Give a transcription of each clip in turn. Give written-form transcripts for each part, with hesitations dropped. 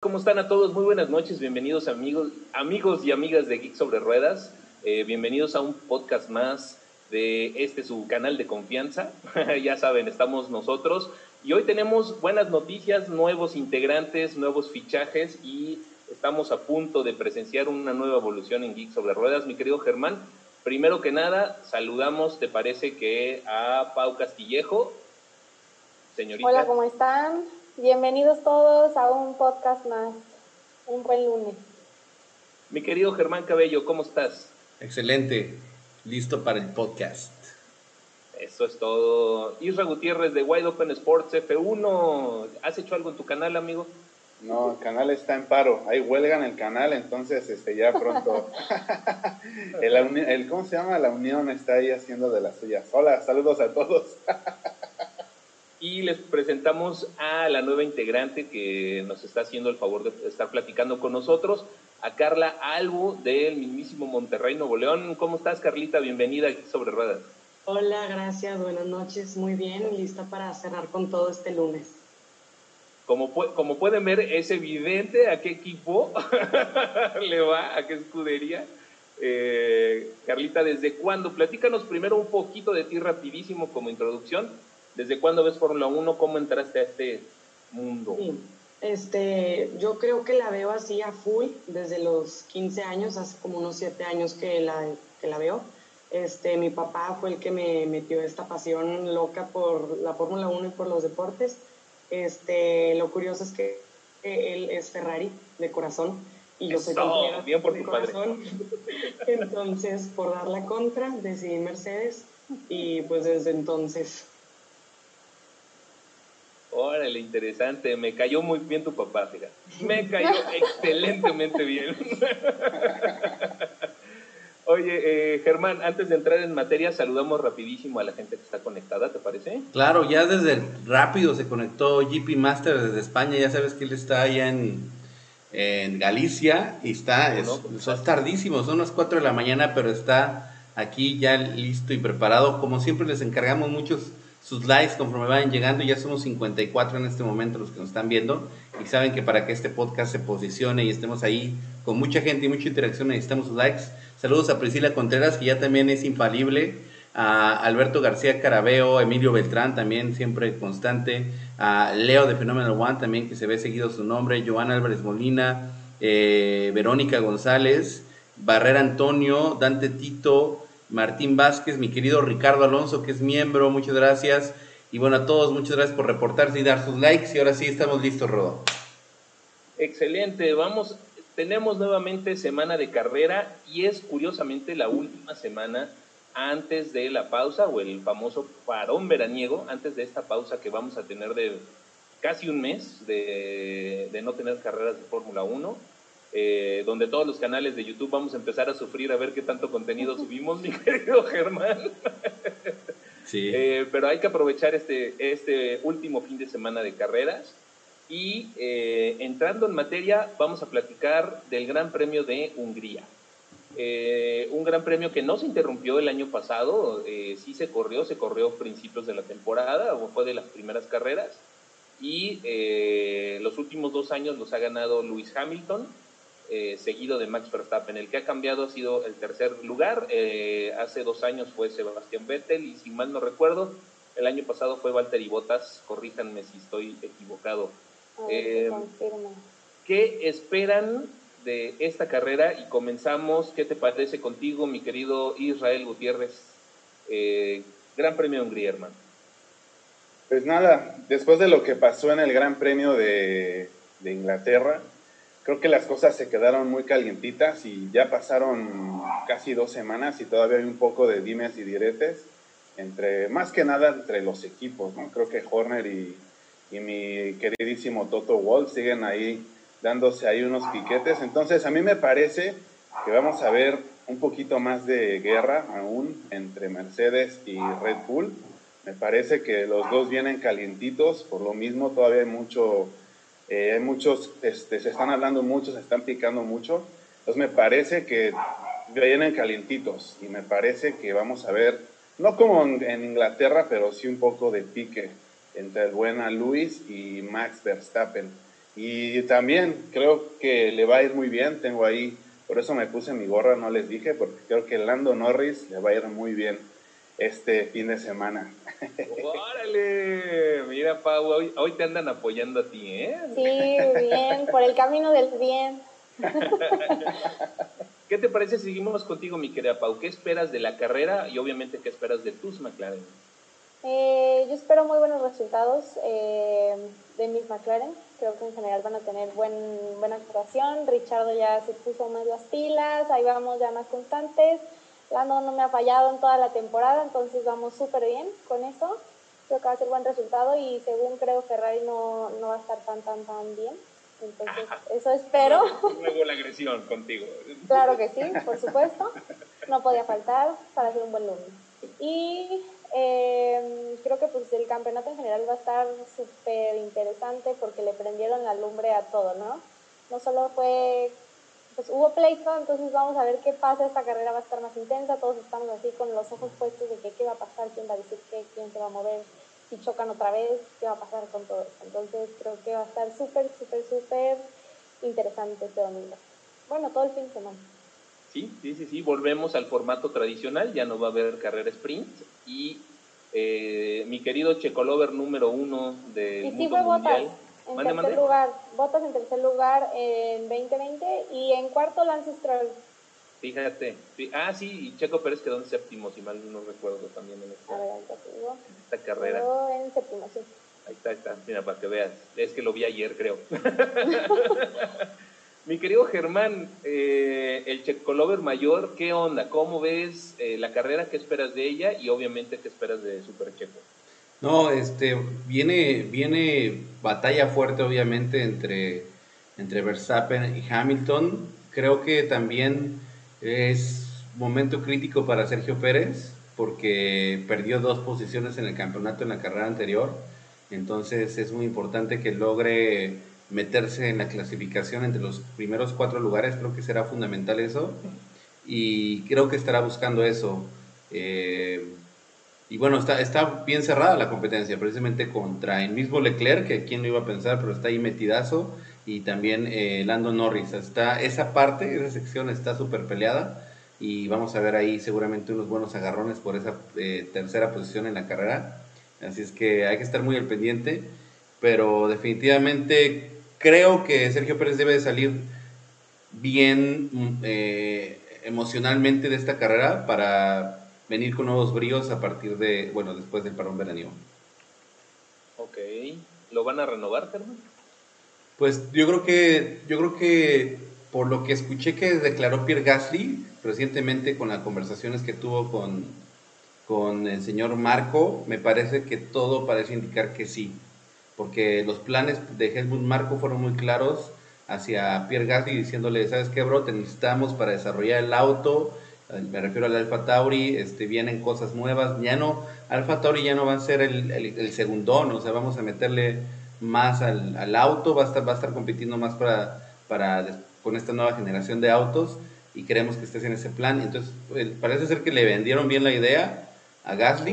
¿Cómo están a todos? Muy buenas noches, bienvenidos amigos y amigas de Geek Sobre Ruedas. Bienvenidos a un podcast más de su canal de confianza. Ya saben, estamos nosotros y hoy tenemos buenas noticias, nuevos integrantes, nuevos fichajes y estamos a punto de presenciar una nueva evolución en Geek Sobre Ruedas. Mi querido Germán, primero que nada, saludamos, ¿te parece que a Pau Castillejo? Señorita. Hola, ¿cómo están? Bienvenidos todos a un podcast más. Un buen lunes. Mi querido Germán Cabello, ¿cómo estás? Excelente, listo para el podcast. Eso es todo. Isra Gutiérrez de Wide Open Sports F1. ¿Has hecho algo en tu canal, amigo? No, el canal está en paro. Hay huelga en el canal, entonces ya pronto. ¿Cómo se llama? La Unión está ahí haciendo de las suyas. Hola, saludos a todos. Y les presentamos a la nueva integrante que nos está haciendo el favor de estar platicando con nosotros, a Carla Albu del mismísimo Monterrey, Nuevo León. ¿Cómo estás, Carlita? Bienvenida aquí Sobre Ruedas. Hola, gracias, buenas noches. Muy bien, lista para cerrar con todo este lunes. Como pueden ver, es evidente a qué equipo le va, a qué escudería. Carlita, ¿desde cuándo? Platícanos primero un poquito de ti rapidísimo como introducción. ¿Desde cuándo ves Fórmula 1? ¿Cómo entraste a este mundo? Sí. Yo creo que la veo así a full desde los 15 años, hace como unos 7 años que la veo. Mi papá fue el que me metió esta pasión loca por la Fórmula 1 y por los deportes. Lo curioso es que él es Ferrari de corazón y yo soy bien por de tu corazón. Padre. Entonces, por dar la contra, decidí Mercedes y pues desde entonces... Órale, interesante. Me cayó muy bien tu papá, fíjate. Me cayó excelentemente bien. Oye, Germán, antes de entrar en materia, saludamos rapidísimo a la gente que está conectada, ¿te parece? Claro, ya desde rápido se conectó GP Master desde España. Ya sabes que él está allá en Galicia y es tardísimo, son las 4 de la mañana, pero está aquí ya listo y preparado. Como siempre les encargamos muchos sus likes conforme vayan llegando. Ya somos 54 en este momento los que nos están viendo y saben que para que este podcast se posicione y estemos ahí con mucha gente y mucha interacción necesitamos sus likes. Saludos a Priscila Contreras, que ya también es infalible, a Alberto García Carabeo, Emilio Beltrán también siempre constante, a Leo de Phenomenal One también, que se ve seguido su nombre, Joana Álvarez Molina, Verónica González, Barrera Antonio, Dante Tito, Martín Vázquez, mi querido Ricardo Alonso, que es miembro, muchas gracias. Y bueno, a todos, muchas gracias por reportarse y dar sus likes. Y ahora sí, estamos listos, Rodo. Excelente, tenemos nuevamente semana de carrera y es curiosamente la última semana antes de la pausa o el famoso parón veraniego, antes de esta pausa que vamos a tener de casi un mes de no tener carreras de Fórmula 1. Donde todos los canales de YouTube vamos a empezar a sufrir a ver qué tanto contenido subimos, mi querido Germán. Sí. Pero hay que aprovechar este último fin de semana de carreras y entrando en materia vamos a platicar del Gran Premio de Hungría. Un gran premio que no se interrumpió el año pasado, sí se corrió a principios de la temporada, o fue de las primeras carreras, y los últimos 2 años los ha ganado Lewis Hamilton, seguido de Max Verstappen. El que ha cambiado ha sido el tercer lugar. Hace 2 años fue Sebastián Vettel y si mal no recuerdo, el año pasado fue Valtteri Bottas. Corríjanme si estoy equivocado. ¿Qué esperan de esta carrera? Y comenzamos, ¿qué te parece contigo, mi querido Israel Gutiérrez? Gran Premio de Hungría, hermano. Pues nada, después de lo que pasó en el Gran Premio de Inglaterra, creo que las cosas se quedaron muy calientitas y ya pasaron casi 2 semanas y todavía hay un poco de dimes y diretes, más que nada entre los equipos, ¿no? Creo que Horner y mi queridísimo Toto Wolff siguen ahí dándose ahí unos piquetes. Entonces a mí me parece que vamos a ver un poquito más de guerra aún entre Mercedes y Red Bull. Me parece que los dos vienen calientitos, por lo mismo todavía hay muchos, se están hablando mucho, se están picando mucho. Entonces me parece que vienen calientitos y me parece que vamos a ver, no como en Inglaterra, pero sí un poco de pique entre el buen Lewis y Max Verstappen. Y también creo que le va a ir muy bien. Tengo ahí, por eso me puse mi gorra, no les dije, porque creo que Lando Norris le va a ir muy bien este fin de semana. ¡Órale! Mira, Pau, hoy te andan apoyando a ti, ¿eh? Sí, bien, por el camino del bien. ¿Qué te parece si seguimos contigo, mi querida Pau? ¿Qué esperas de la carrera y obviamente qué esperas de tus McLaren? Yo espero muy buenos resultados de mis McLaren. Creo que en general van a tener buena actuación. Richardo ya se puso más las pilas, ahí vamos ya más constantes. Lando no me ha fallado en toda la temporada, entonces vamos súper bien con eso. Creo que va a ser buen resultado y según creo Ferrari no va a estar tan bien. Entonces, eso espero. Luego la agresión contigo. Claro que sí, por supuesto. No podía faltar para hacer un buen lunes. Y creo que pues el campeonato en general va a estar súper interesante porque le prendieron la lumbre a todo, ¿no? No solo fue, pues hubo pleito, entonces vamos a ver qué pasa, esta carrera va a estar más intensa, todos estamos así con los ojos puestos de que qué va a pasar, quién va a decir qué, quién se va a mover, si chocan otra vez, qué va a pasar con todo esto. Entonces creo que va a estar súper interesante este domingo. Bueno, todo el fin de semana. Sí, volvemos al formato tradicional, ya no va a haber carrera sprint y mi querido Checolover número 1 del y sí mundo fue mundial. Bottas en tercer lugar en 2020 y en cuarto Lance Stroll. Fíjate, sí, y Checo Pérez quedó en séptimo, si mal no recuerdo también en esta carrera. Quedó en séptimo, sí. Ahí está, mira, para que veas, es que lo vi ayer, creo. Mi querido Germán, el Checolover mayor, ¿qué onda? ¿Cómo ves la carrera? ¿Qué esperas de ella? Y obviamente, ¿qué esperas de Super Checo? No, viene batalla fuerte obviamente entre Verstappen y Hamilton. Creo que también es momento crítico para Sergio Pérez porque perdió 2 posiciones en el campeonato en la carrera anterior. Entonces es muy importante que logre meterse en la clasificación entre los primeros 4 lugares. Creo que será fundamental eso y creo que estará buscando eso. Y bueno, está bien cerrada la competencia, precisamente contra el mismo Leclerc, que quién lo iba a pensar, pero está ahí metidazo, y también Lando Norris. Esa sección está súper peleada, y vamos a ver ahí seguramente unos buenos agarrones por esa tercera posición en la carrera. Así es que hay que estar muy al pendiente, pero definitivamente creo que Sergio Pérez debe de salir bien emocionalmente de esta carrera para venir con nuevos bríos a partir de, bueno, después del parón veraniego. Ok, ¿lo van a renovar, Germán? Pues yo creo que por lo que escuché que declaró Pierre Gasly recientemente con las conversaciones que tuvo con el señor Marco, me parece que todo parece indicar que sí, porque los planes de Helmut Marko fueron muy claros hacia Pierre Gasly diciéndole, ¿sabes qué, bro? Te necesitamos para desarrollar el auto, me refiero al Alfa Tauri, vienen cosas nuevas, Alfa Tauri ya no va a ser el segundón, o sea, vamos a meterle más al auto, va a estar compitiendo más con esta nueva generación de autos, y queremos que estés en ese plan. Entonces, parece ser que le vendieron bien la idea a Gasly,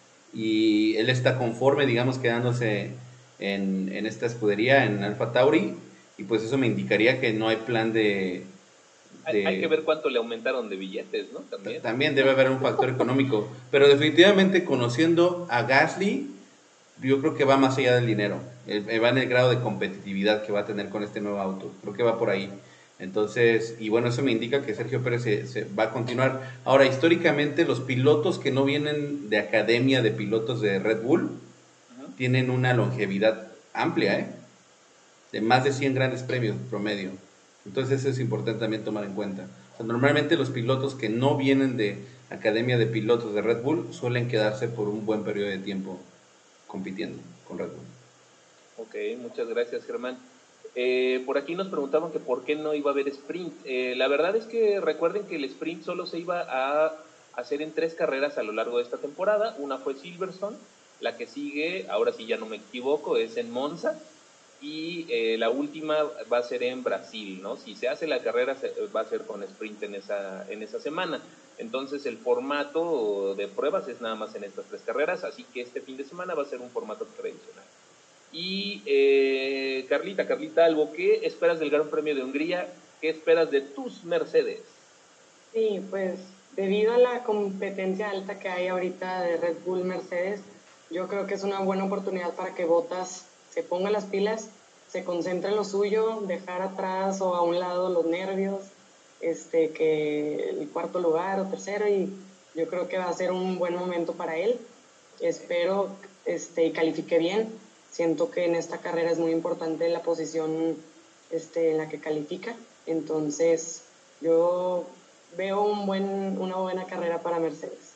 y él está conforme, digamos, quedándose en esta escudería, en Alfa Tauri, y pues eso me indicaría que no hay plan de... Hay que ver cuánto le aumentaron de billetes, ¿no? También debe haber un factor económico, pero definitivamente conociendo a Gasly, yo creo que va más allá del dinero, va en el grado de competitividad que va a tener con este nuevo auto, creo que va por ahí. Entonces, y bueno, eso me indica que Sergio Pérez se va a continuar. Ahora, históricamente, los pilotos que no vienen de academia de pilotos de Red Bull tienen una longevidad amplia, de más de 100 grandes premios promedio. Entonces, eso es importante también tomar en cuenta. O sea, normalmente los pilotos que no vienen de academia de pilotos de Red Bull suelen quedarse por un buen periodo de tiempo compitiendo con Red Bull. Ok, muchas gracias, Germán. Por aquí nos preguntaban que por qué no iba a haber sprint. La verdad es que recuerden que el sprint solo se iba a hacer en 3 carreras a lo largo de esta temporada. Una fue Silverstone, la que sigue, ahora sí ya no me equivoco, es en Monza, y la última va a ser en Brasil, ¿no? Si se hace la carrera va a ser con sprint en esa semana. Entonces el formato de pruebas es nada más en estas 3 carreras, así que este fin de semana va a ser un formato tradicional. Y Carlita Albo, ¿qué esperas del Gran Premio de Hungría? ¿Qué esperas de tus Mercedes? Sí, pues debido a la competencia alta que hay ahorita de Red Bull Mercedes, yo creo que es una buena oportunidad para que Bottas se ponga las pilas, se concentre en lo suyo, dejar atrás o a un lado los nervios, que el cuarto lugar o tercero, y yo creo que va a ser un buen momento para él. Espero y califique bien. Siento que en esta carrera es muy importante la posición en la que califica. Entonces, yo veo una buena carrera para Mercedes.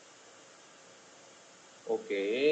Ok.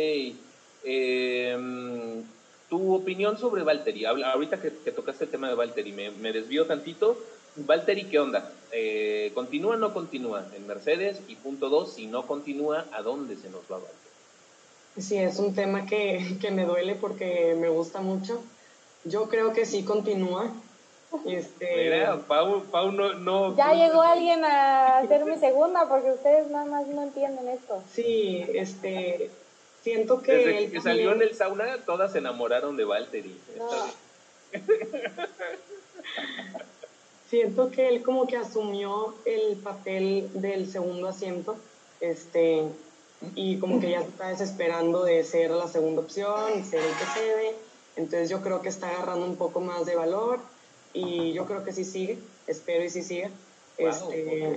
Tu opinión sobre Valtteri. Ahorita que tocaste el tema de Valtteri, me desvío tantito. Valtteri, ¿qué onda? ¿Continúa o no continúa en Mercedes? Y punto 2, si no continúa, ¿a dónde se nos va Valtteri? Sí, es un tema que me duele porque me gusta mucho. Yo creo que sí continúa. Mira, Pau no... Ya llegó alguien a hacer mi segunda porque ustedes nada más no entienden esto. Sí, siento que desde él que también... salió en el sauna, todas se enamoraron de Valtteri. No. Siento que él como que asumió el papel del segundo asiento, y como que ya se está desesperando de ser la segunda opción, ser el que cede. Entonces yo creo que está agarrando un poco más de valor y yo creo que sí sigue, espero y sí siga. Wow.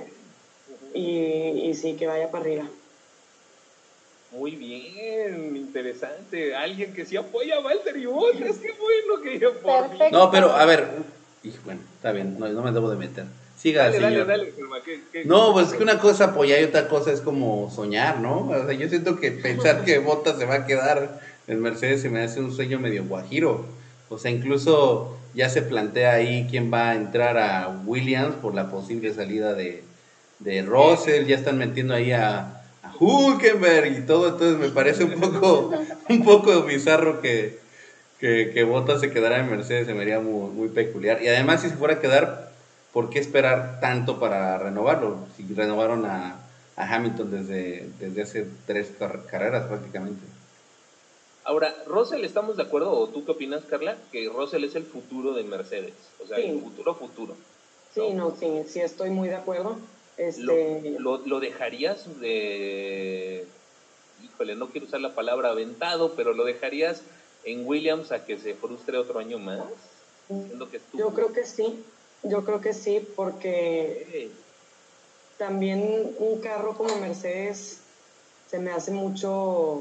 Y sí, que vaya para arriba. Muy bien, interesante. Alguien que sí apoya a Valtteri Bottas, qué bueno que yo por mí. No, pero a ver, bueno, está bien, no me debo de meter. Siga, señor. Dale, Germán, No, pues es que una cosa apoyar y otra cosa es como soñar, ¿no? O sea, yo siento que pensar que Bottas se va a quedar en Mercedes se me hace un sueño medio guajiro. O sea, incluso ya se plantea ahí quién va a entrar a Williams por la posible salida de Russell, ya están metiendo ahí a Hülkenberg y todo, entonces me parece un poco bizarro que Bottas se quedara en Mercedes, se me haría muy, muy peculiar. Y además, si se fuera a quedar, ¿por qué esperar tanto para renovarlo? Si renovaron a Hamilton desde hace 3 carreras prácticamente. Ahora, Russell, ¿estamos de acuerdo? ¿O tú qué opinas, Carla? Que Russell es el futuro de Mercedes. O sea, sí. El futuro. ¿No? Sí, estoy muy de acuerdo. ¿Lo dejarías de... Híjole, no quiero usar la palabra aventado, pero ¿lo dejarías en Williams a que se frustre otro año más? Yo creo que sí, porque también un carro como Mercedes se me hace mucho,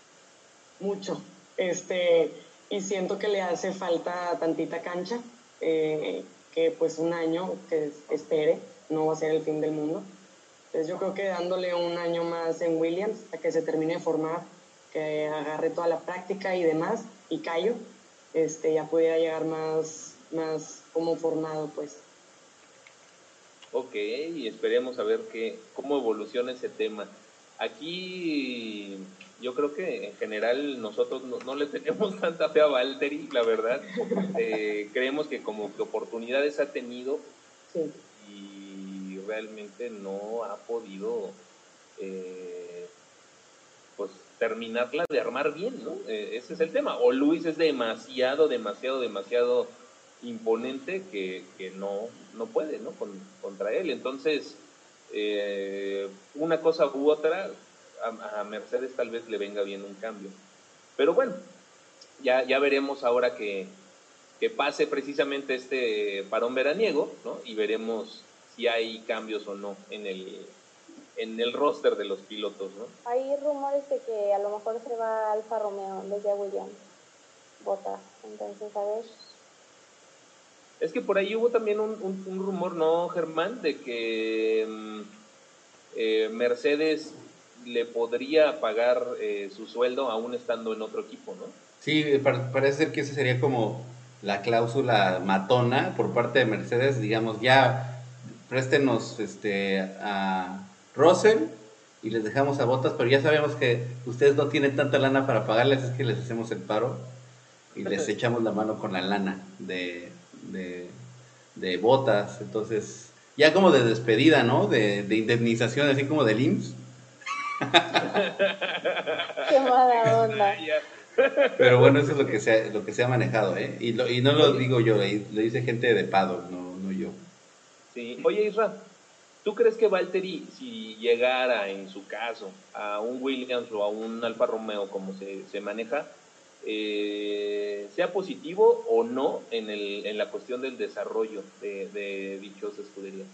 y siento que le hace falta tantita cancha, que pues un año que espere, no va a ser el fin del mundo. Entonces yo creo que dándole un año más en Williams a que se termine de formar, que agarre toda la práctica y demás, y Cayo, ya pudiera llegar más como formado, pues. Ok, y esperemos a ver cómo evoluciona ese tema. Aquí yo creo que en general nosotros no le tenemos tanta fe a Valtteri, la verdad. Creemos que como que oportunidades ha tenido, sí, y realmente no ha podido pues terminarla de armar bien, ¿no? Ese es el tema. O Luis es demasiado imponente que no puede, ¿no? Contra él. Entonces, una cosa u otra, a Mercedes tal vez le venga bien un cambio. Pero bueno, ya veremos ahora que pase precisamente este parón veraniego, ¿no? Y veremos si hay cambios o no en el roster de los pilotos, ¿no? Hay rumores de que a lo mejor se va Alfa Romeo en vez de Williams. Bottas, entonces a ver. Es que por ahí hubo también un rumor, ¿no, Germán? De que Mercedes le podría pagar su sueldo aún estando en otro equipo, ¿no? Sí, parece ser que esa sería como la cláusula matona por parte de Mercedes, digamos, ya préstenos a Russell y les dejamos a Bottas, pero ya sabemos que ustedes no tienen tanta lana para pagarles, es que les hacemos el paro y les echamos la mano con la lana de Bottas, entonces ya como de despedida, ¿no? De indemnización, así como del IMSS. Qué mala onda. Pero bueno, eso es lo que se ha manejado, ¿eh? Y no lo digo yo, lo dice gente de paddock, no yo. Sí. Oye, Isra, ¿tú crees que Valtteri, si llegara en su caso a un Williams o a un Alfa Romeo como se maneja, sea positivo o no en la cuestión del desarrollo de dichos escuderías?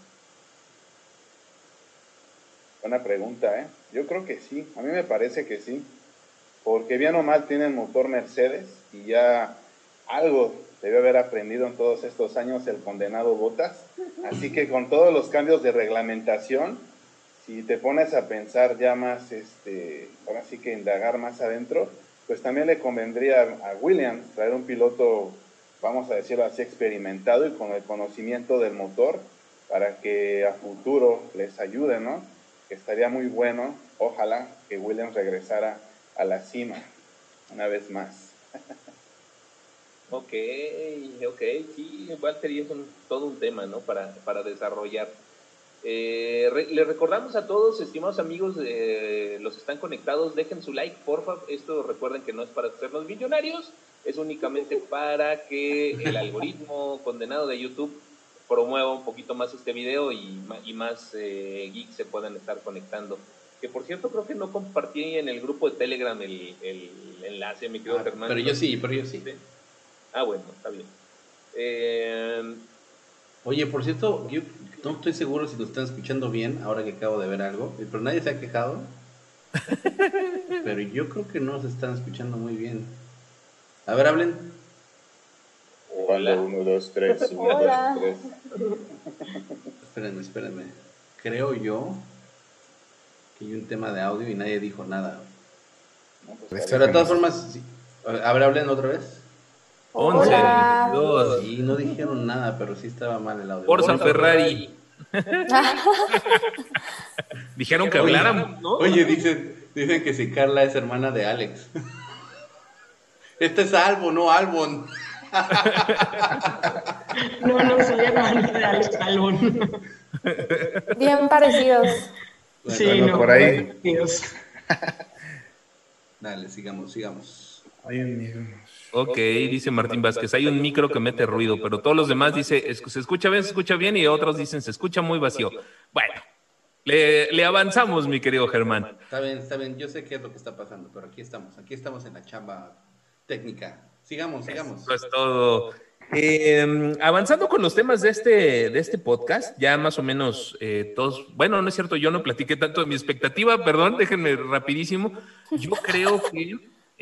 Buena pregunta, ¿eh? Yo creo que sí, a mí me parece que sí, porque bien o mal tienen motor Mercedes y ya algo debe haber aprendido en todos estos años el condenado Bottas, así que con todos los cambios de reglamentación, si te pones a pensar ya más, ahora sí que indagar más adentro, pues también le convendría a Williams traer un piloto, vamos a decirlo así, experimentado y con el conocimiento del motor para que a futuro les ayude, ¿no? Que estaría muy bueno, ojalá que Williams regresara a la cima una vez más. Ok, sí, Valtteri es todo un tema, ¿no? Para desarrollar. Le recordamos a todos, estimados amigos, los que están conectados, dejen su like, porfa. Esto recuerden que no es para hacernos millonarios, es únicamente para que el algoritmo condenado de YouTube promueva un poquito más este video y más geeks se puedan estar conectando. Que por cierto, creo que no compartí en el grupo de Telegram el enlace, mi querido Germán. Pero yo sí. Ah, bueno, está bien. Oye, por cierto, yo no estoy seguro si lo están escuchando bien ahora que acabo de ver algo, pero nadie se ha quejado. Pero yo creo que no se están escuchando muy bien. A ver, hablen. Hola. 1, 2, 3, 1, 2, 3. Espérenme. Creo yo que hay un tema de audio y nadie dijo nada. No, pues, Pero de todas formas, sí. A ver, hablen otra vez. 11, Hola. 22. Sí, no dijeron nada, pero sí estaba mal el audio. Forza Ferrari. Dijeron que habláramos, ¿no? Oye, dicen que si Carla es hermana de Alex. Este es Albon, no Albon. No soy hermano de Alex Albon. Bien parecidos. Sí, Bueno, no, por ahí. Dios. Dale, sigamos. Ay, amigo. Ok, dice Martín Vázquez, hay un micro que mete ruido, pero todos los demás dicen, se escucha bien, y otros dicen, se escucha muy vacío. Bueno, le avanzamos, mi querido Germán. Está bien, yo sé qué es lo que está pasando, pero aquí estamos en la chamba técnica. Sigamos. Eso es todo. Avanzando con los temas de este podcast, ya más o menos todos, bueno, no es cierto, yo no platiqué tanto de mi expectativa, perdón, déjenme rapidísimo. Yo creo que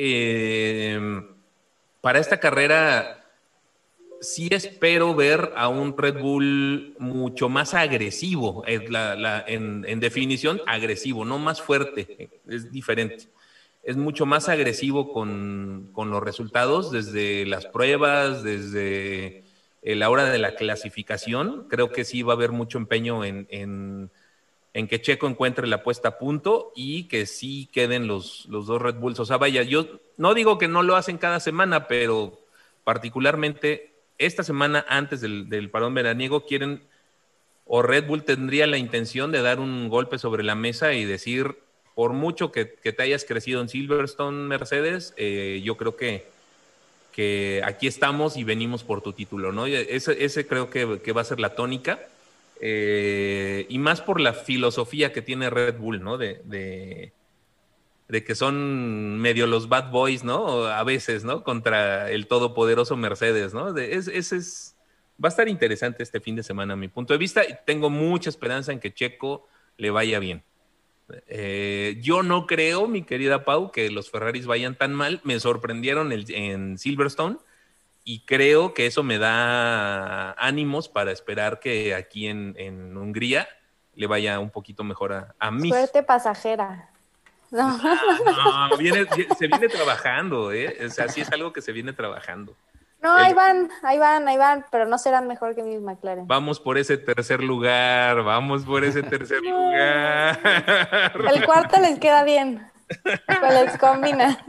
para esta carrera sí espero ver a un Red Bull mucho más agresivo, en definición agresivo, no más fuerte, es diferente. Es mucho más agresivo con los resultados, desde las pruebas, desde la hora de la clasificación. Creo que sí va a haber mucho empeño en que Checo encuentre la puesta a punto y que sí queden los dos Red Bulls. O sea, vaya, yo no digo que no lo hacen cada semana, pero particularmente esta semana antes del parón veraniego quieren, o Red Bull tendría la intención de dar un golpe sobre la mesa y decir, por mucho que te hayas crecido en Silverstone, Mercedes, yo creo que aquí estamos y venimos por tu título, ¿no? Ese creo que va a ser la tónica. Y más por la filosofía que tiene Red Bull, ¿no? De que son medio los bad boys, ¿no? A veces, ¿no? Contra el todopoderoso Mercedes, ¿no? Va a estar interesante este fin de semana a mi punto de vista. Tengo mucha esperanza en que Checo le vaya bien. Yo no creo, mi querida Pau, que los Ferraris vayan tan mal. Me sorprendieron en Silverstone. Y creo que eso me da ánimos para esperar que aquí en Hungría le vaya un poquito mejor a mí. Suerte pasajera. No. No, se viene trabajando, ¿eh? O sea, sí es algo que se viene trabajando. No, ahí van, pero no serán mejor que mis McLaren. Vamos por ese tercer lugar. El cuarto les queda bien. Pues les combina.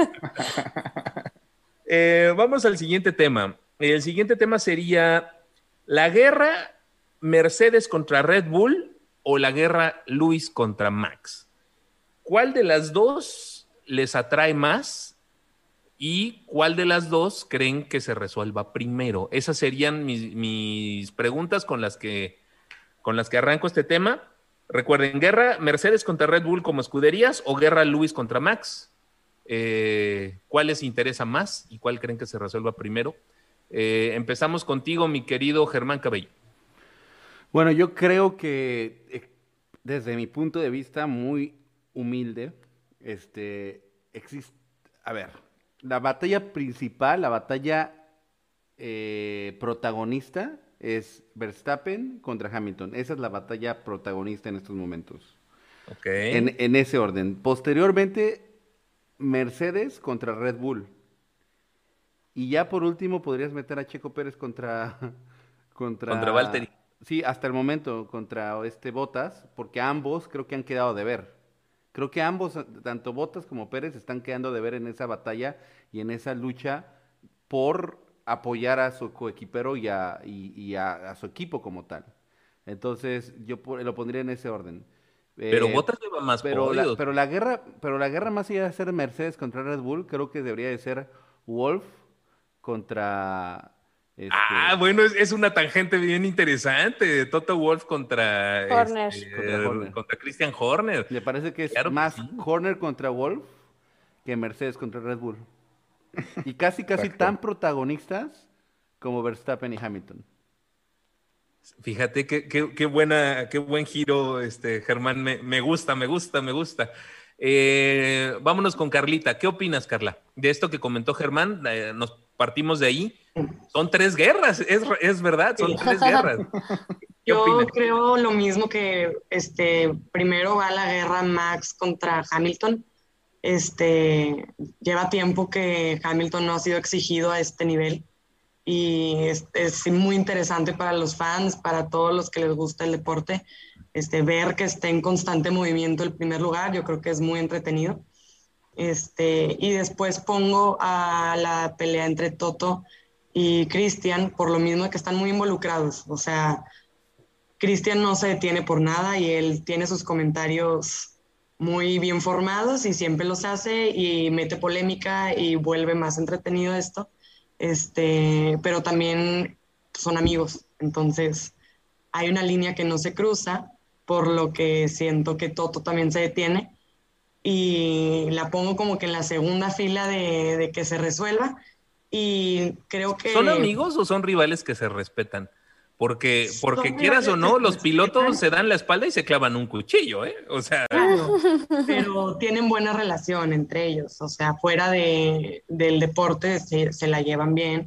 Vamos al siguiente tema. El siguiente tema sería la guerra Mercedes contra Red Bull o la guerra Lewis contra Max. ¿Cuál de las dos les atrae más? ¿Y cuál de las dos creen que se resuelva primero? Esas serían mis preguntas con las que arranco este tema. Recuerden, guerra Mercedes contra Red Bull como escuderías o guerra Lewis contra Max. ¿Cuál les interesa más y cuál creen que se resuelva primero? Empezamos contigo, mi querido Germán Cabello. Bueno, yo creo que desde mi punto de vista muy humilde, existe, a ver, la batalla principal, la batalla protagonista es Verstappen contra Hamilton. Esa es la batalla protagonista en estos momentos. Ok. En ese orden. Posteriormente, Mercedes contra Red Bull. Y ya por último podrías meter a Checo Pérez Contra Valtteri. Sí, hasta el momento, contra Bottas, porque ambos creo que han quedado de ver. Creo que ambos, tanto Bottas como Pérez, están quedando de ver en esa batalla y en esa lucha por apoyar a su coequipero a su equipo como tal. Entonces, lo pondría en ese orden. Pero Bottas lleva más podios. Pero la guerra más allá de ser Mercedes contra Red Bull, creo que debería de ser Wolf contra Bueno, es una tangente bien interesante. Toto Wolff contra Horner. contra Christian Horner. Me parece que es Claro que más sí. Horner contra Wolf que Mercedes contra Red Bull. Y casi Exacto. tan protagonistas como Verstappen y Hamilton. Fíjate qué buen giro, Germán. Me gusta. Vámonos con Carlita. ¿Qué opinas, Carla? De esto que comentó Germán, nos partimos de ahí. Son 3 guerras, es verdad, son 3 guerras. ¿Qué Yo opinas? creo lo mismo que primero va la guerra Max contra Hamilton. Lleva tiempo que Hamilton no ha sido exigido a este nivel y es muy interesante para los fans, para todos los que les gusta el deporte, ver que esté en constante movimiento el primer lugar. Yo creo que es muy entretenido. Y después pongo a la pelea entre Toto y Christian, por lo mismo que están muy involucrados. O sea, Christian no se detiene por nada y él tiene sus comentarios muy bien formados y siempre los hace y mete polémica y vuelve más entretenido esto. Pero también son amigos, entonces hay una línea que no se cruza, por lo que siento que Toto también se detiene y la pongo como que en la segunda fila de que se resuelva. Y creo que... ¿Son amigos o son rivales que se respetan? Porque Son quieras o rivales no, que los se pilotos respetan. se dan la espalda y se clavan un cuchillo, ¿eh? O sea, Claro, pero tienen buena relación entre ellos, o sea, fuera del deporte se la llevan bien.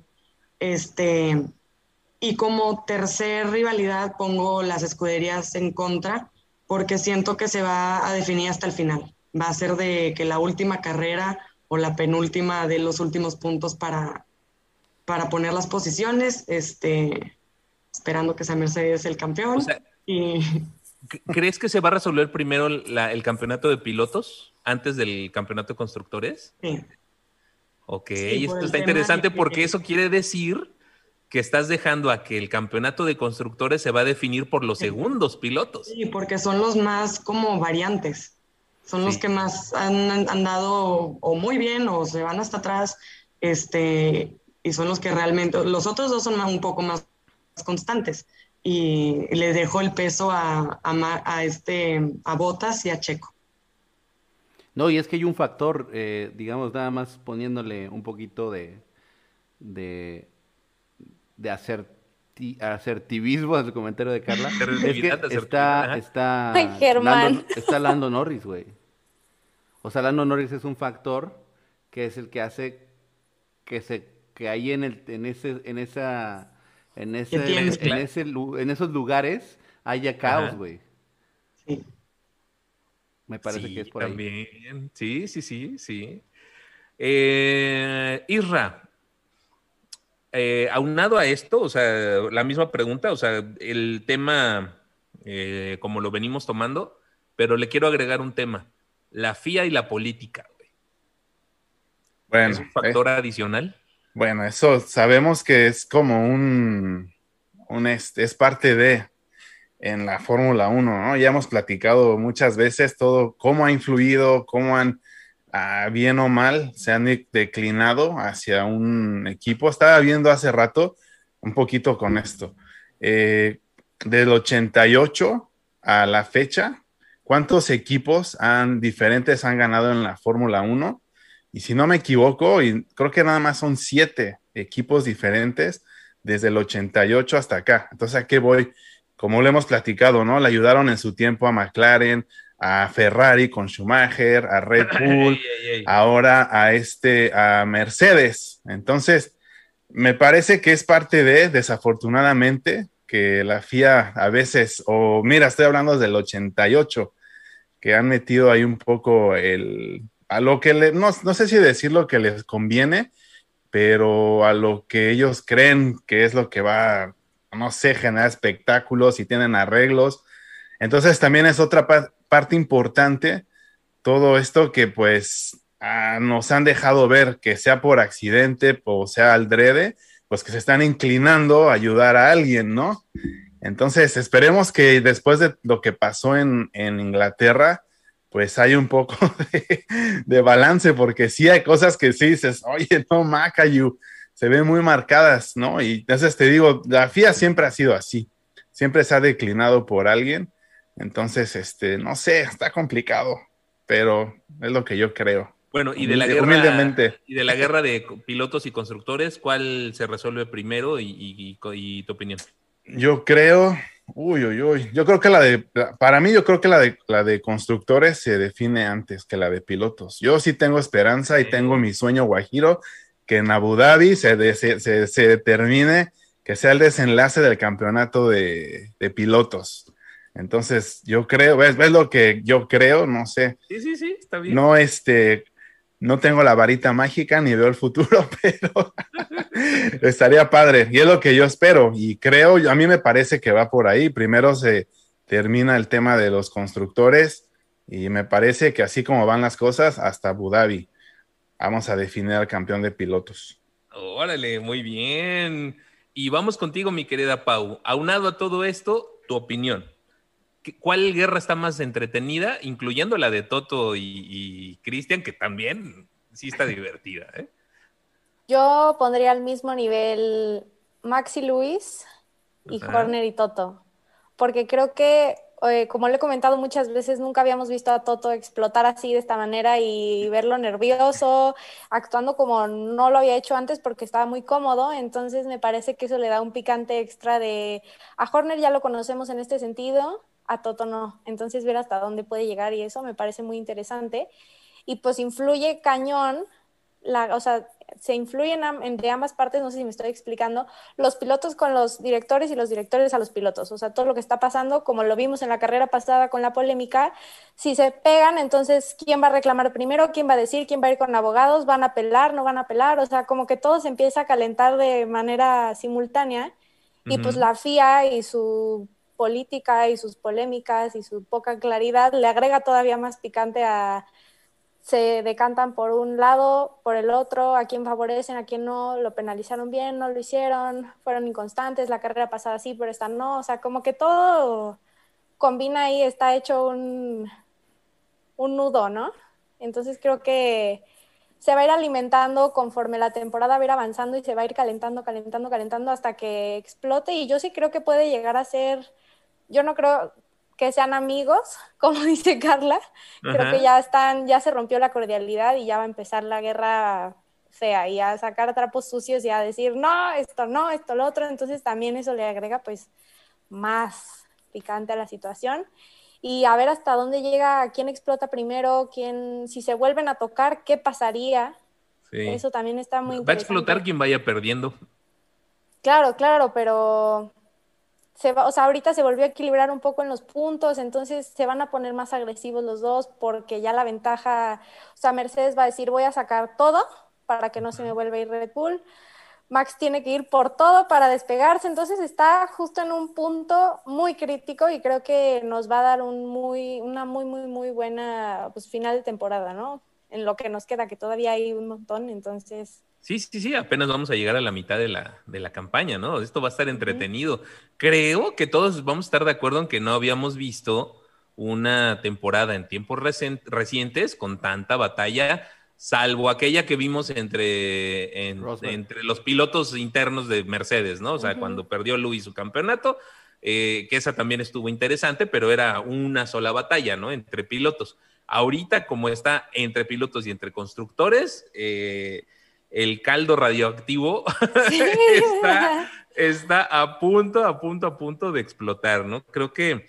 Y como tercer rivalidad pongo las escuderías en contra, porque siento que se va a definir hasta el final. Va a ser de que la última carrera o la penúltima de los últimos puntos para poner las posiciones, esperando que sea Mercedes el campeón. o sea, Y ¿crees que se va a resolver primero el campeonato de pilotos antes del campeonato de constructores? sí, Ok, Sí, por esto el está tema interesante de porque que- eso quiere decir que estás dejando a que el campeonato de constructores se va a definir por los Sí. segundos pilotos. sí, porque son los más como variantes. Son los Sí. que más han andado o muy bien o se van hasta atrás, y son los que realmente, los otros dos son un poco más constantes y le dejo el peso a Bottas y a Checo. No, y es que hay un factor, digamos, nada más poniéndole un poquito de, de asertivismo al comentario de Carla. Es que Asertividad, ajá. Ay, Germán. está Lando Norris, güey. O sea, Lando Norris es un factor que es el que hace que ahí en esos lugares haya caos, Ajá. güey. Sí. Me parece que es Sí, por ahí. también. Sí. Isra, aunado a esto, o sea, la misma pregunta, o sea, el tema como lo venimos tomando, pero le quiero agregar un tema, la FIA y la política, güey. ¿Es Bueno, un factor adicional? bueno, eso sabemos que es como es parte en la Fórmula 1, ¿no? Ya hemos platicado muchas veces todo, cómo ha influido, cómo han bien o mal, se han declinado hacia un equipo. Estaba viendo hace rato un poquito con esto. Del 88 a la fecha, ¿cuántos equipos diferentes han ganado en la Fórmula 1? Y si no me equivoco, y creo que nada más son 7 equipos diferentes desde el 88 hasta acá. Entonces, ¿a qué voy? Como lo hemos platicado, ¿no? Le ayudaron en su tiempo a McLaren, a Ferrari con Schumacher, a Red Bull, ahora a Mercedes. Entonces, me parece que es parte desafortunadamente, que la FIA a veces, mira, estoy hablando del 88, que han metido ahí un poco a lo que no sé si decir lo que les conviene, pero a lo que ellos creen que es lo que va, no sé, generar espectáculos y tienen arreglos. Entonces también es otra parte importante todo esto que pues nos han dejado ver, que sea por accidente o sea adrede, pues que se están inclinando a ayudar a alguien, ¿no? Entonces esperemos que después de lo que pasó en Inglaterra, pues hay un poco de balance, porque sí hay cosas que sí dices, oye, no, Macayu, se ven muy marcadas, ¿no? Y entonces te digo, la FIA siempre ha sido así, siempre se ha declinado por alguien. Entonces, no sé, está complicado, pero es lo que yo creo. Bueno, humildemente. Y de la guerra de pilotos y constructores, ¿cuál se resuelve primero y tu opinión? Yo creo, yo creo que para mí yo creo que la de constructores se define antes que la de pilotos. Yo sí tengo esperanza y tengo mi sueño guajiro que en Abu Dhabi se determine que sea el desenlace del campeonato de pilotos. Entonces, yo creo, ¿ves lo que yo creo? No sé. Sí, está bien. No tengo la varita mágica ni veo el futuro, pero estaría padre. Y es lo que yo espero. Y creo, a mí me parece que va por ahí. Primero se termina el tema de los constructores y me parece que así como van las cosas, hasta Abu Dhabi vamos a definir al campeón de pilotos. Órale, muy bien. Y vamos contigo, mi querida Pau. Aunado a todo esto, tu opinión. ¿Cuál guerra está más entretenida, incluyendo la de Toto y Cristian, que también sí está divertida, ¿eh? Yo pondría al mismo nivel Max y Luis y Horner y Toto, porque creo que, como le he comentado muchas veces, nunca habíamos visto a Toto explotar así de esta manera y verlo nervioso, actuando como no lo había hecho antes porque estaba muy cómodo. Entonces me parece que eso le da un picante extra a Horner ya lo conocemos en este sentido, a Toto no. Entonces ver hasta dónde puede llegar y eso me parece muy interesante. Y pues influye cañón, o sea, se influyen entre ambas partes, no sé si me estoy explicando, los pilotos con los directores y los directores a los pilotos. O sea, todo lo que está pasando, como lo vimos en la carrera pasada con la polémica, si se pegan, entonces, ¿quién va a reclamar primero? ¿Quién va a decir? ¿Quién va a ir con abogados? ¿Van a apelar? ¿No van a apelar? O sea, como que todo se empieza a calentar de manera simultánea. Y pues la FIA y su política y sus polémicas y su poca claridad le agrega todavía más picante se decantan por un lado, por el otro, a quién favorecen, a quién no, lo penalizaron bien, no lo hicieron, fueron inconstantes, la carrera pasada sí, pero esta no. O sea, como que todo combina ahí, está hecho un nudo, ¿no? Entonces creo que se va a ir alimentando conforme la temporada va a ir avanzando y se va a ir calentando hasta que explote. Y yo sí creo que puede llegar a ser, yo no creo que sean amigos, como dice Carla. Creo que ya se rompió la cordialidad y ya va a empezar la guerra fea y a sacar trapos sucios y a decir no, esto lo otro. Entonces también eso le agrega pues más picante a la situación. Y a ver hasta dónde llega, quién explota primero, si se vuelven a tocar, ¿qué pasaría? Sí. Eso también está muy interesante. Va a explotar quien vaya perdiendo. Claro, pero ahorita se volvió a equilibrar un poco en los puntos, entonces se van a poner más agresivos los dos porque ya la ventaja, o sea, Mercedes va a decir voy a sacar todo para que no se me vuelva a ir Red Bull. Max tiene que ir por todo para despegarse, entonces está justo en un punto muy crítico y creo que nos va a dar una muy buena pues, final de temporada, ¿no? En lo que nos queda, que todavía hay un montón, entonces... Sí, apenas vamos a llegar a la mitad de la campaña, ¿no? Esto va a estar entretenido. Creo que todos vamos a estar de acuerdo en que no habíamos visto una temporada en tiempos recientes con tanta batalla, salvo aquella que vimos entre los pilotos internos de Mercedes, ¿no? O sea, cuando perdió Lewis su campeonato, que esa también estuvo interesante, pero era una sola batalla, ¿no? Entre pilotos. Ahorita, como está entre pilotos y entre constructores, el caldo radioactivo sí. está a punto de explotar, ¿no? Creo que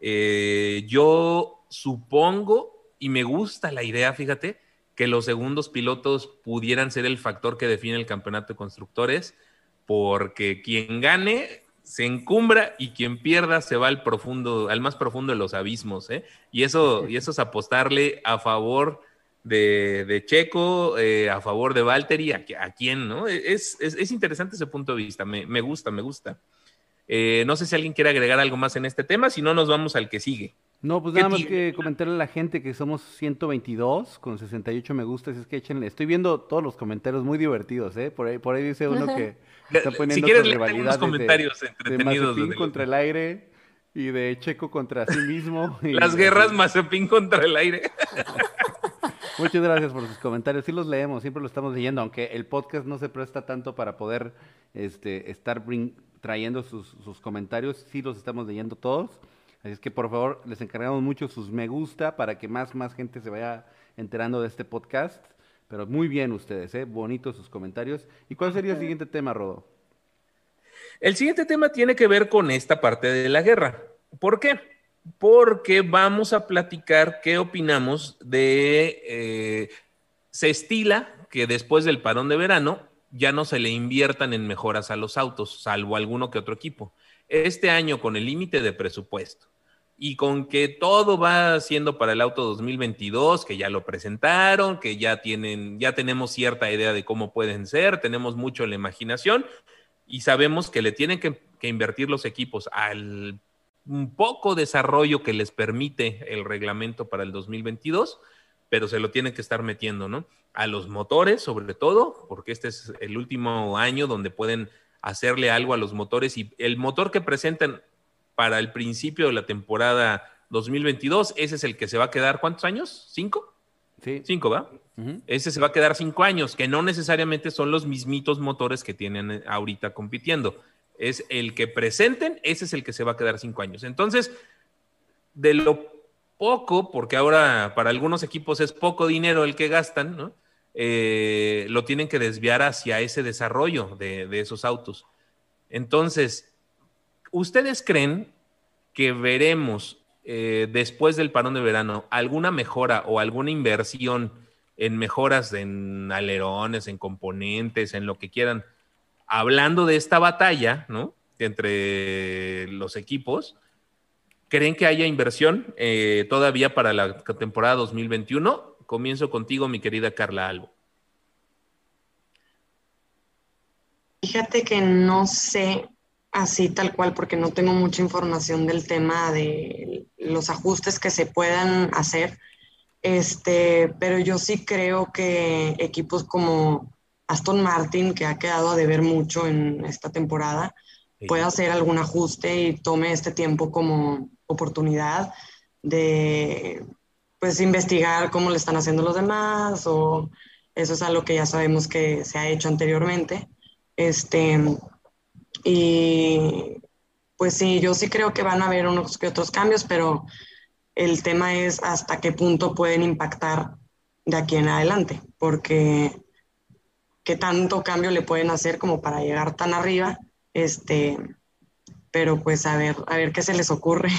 yo supongo, y me gusta la idea, fíjate, que los segundos pilotos pudieran ser el factor que define el campeonato de constructores, porque quien gane se encumbra y quien pierda se va al más profundo de los abismos, ¿eh? Y eso es apostarle a favor de Checo, a favor de Valtteri, a quién, ¿no? Es interesante ese punto de vista, me gusta. No sé si alguien quiere agregar algo más en este tema, si no nos vamos al que sigue. No, pues nada más que comentarle a la gente que somos 122 con 68 me gustas, es que échenle, estoy viendo todos los comentarios muy divertidos, por ahí dice uno que está poniendo si quieres rivalidades comentarios entretenidos de Mazepin contra el aire y de Checo contra sí mismo. Las guerras Mazepin contra el aire. Muchas gracias por sus comentarios, sí los leemos, siempre lo estamos leyendo, aunque el podcast no se presta tanto para poder estar trayendo sus comentarios, sí los estamos leyendo todos. Así es que por favor les encargamos mucho sus me gusta para que más gente se vaya enterando de este podcast. Pero muy bien ustedes, bonitos sus comentarios. ¿Y cuál sería el siguiente tema, Rodo? El siguiente tema tiene que ver con esta parte de la guerra. ¿Por qué? Porque vamos a platicar qué opinamos de... se estila que después del parón de verano ya no se le inviertan en mejoras a los autos, salvo alguno que otro equipo. Este año, con el límite de presupuesto y con que todo va siendo para el auto 2022, que ya lo presentaron, que ya tenemos cierta idea de cómo pueden ser, tenemos mucho en la imaginación y sabemos que le tienen que invertir los equipos al un poco desarrollo que les permite el reglamento para el 2022, pero se lo tienen que estar metiendo, ¿no? A los motores, sobre todo, porque este es el último año donde pueden hacerle algo a los motores, y el motor que presentan para el principio de la temporada 2022, ese es el que se va a quedar, ¿cuántos años? ¿5? Sí. 5, ¿va? Uh-huh. Ese se va a quedar 5 años, que no necesariamente son los mismitos motores que tienen ahorita compitiendo. Es el que presenten, ese es el que se va a quedar 5 años. Entonces, de lo poco, porque ahora para algunos equipos es poco dinero el que gastan, ¿no? Lo tienen que desviar hacia ese desarrollo de esos autos. Entonces, ¿ustedes creen que veremos después del parón de verano alguna mejora o alguna inversión en mejoras en alerones, en componentes, en lo que quieran, hablando de esta batalla, ¿no?, entre los equipos? ¿Creen que haya inversión todavía para la temporada 2021? Comienzo contigo, mi querida Carla Albo. Fíjate que no sé así tal cual, porque no tengo mucha información del tema de los ajustes que se puedan hacer, pero yo sí creo que equipos como Aston Martin, que ha quedado a deber mucho en esta temporada, sí, puede hacer algún ajuste y tome este tiempo como oportunidad de, pues, investigar cómo le están haciendo los demás, o eso es algo que ya sabemos que se ha hecho anteriormente. Y pues sí, yo sí creo que van a haber unos que otros cambios, pero el tema es hasta qué punto pueden impactar de aquí en adelante, porque qué tanto cambio le pueden hacer como para llegar tan arriba, pero pues a ver qué se les ocurre.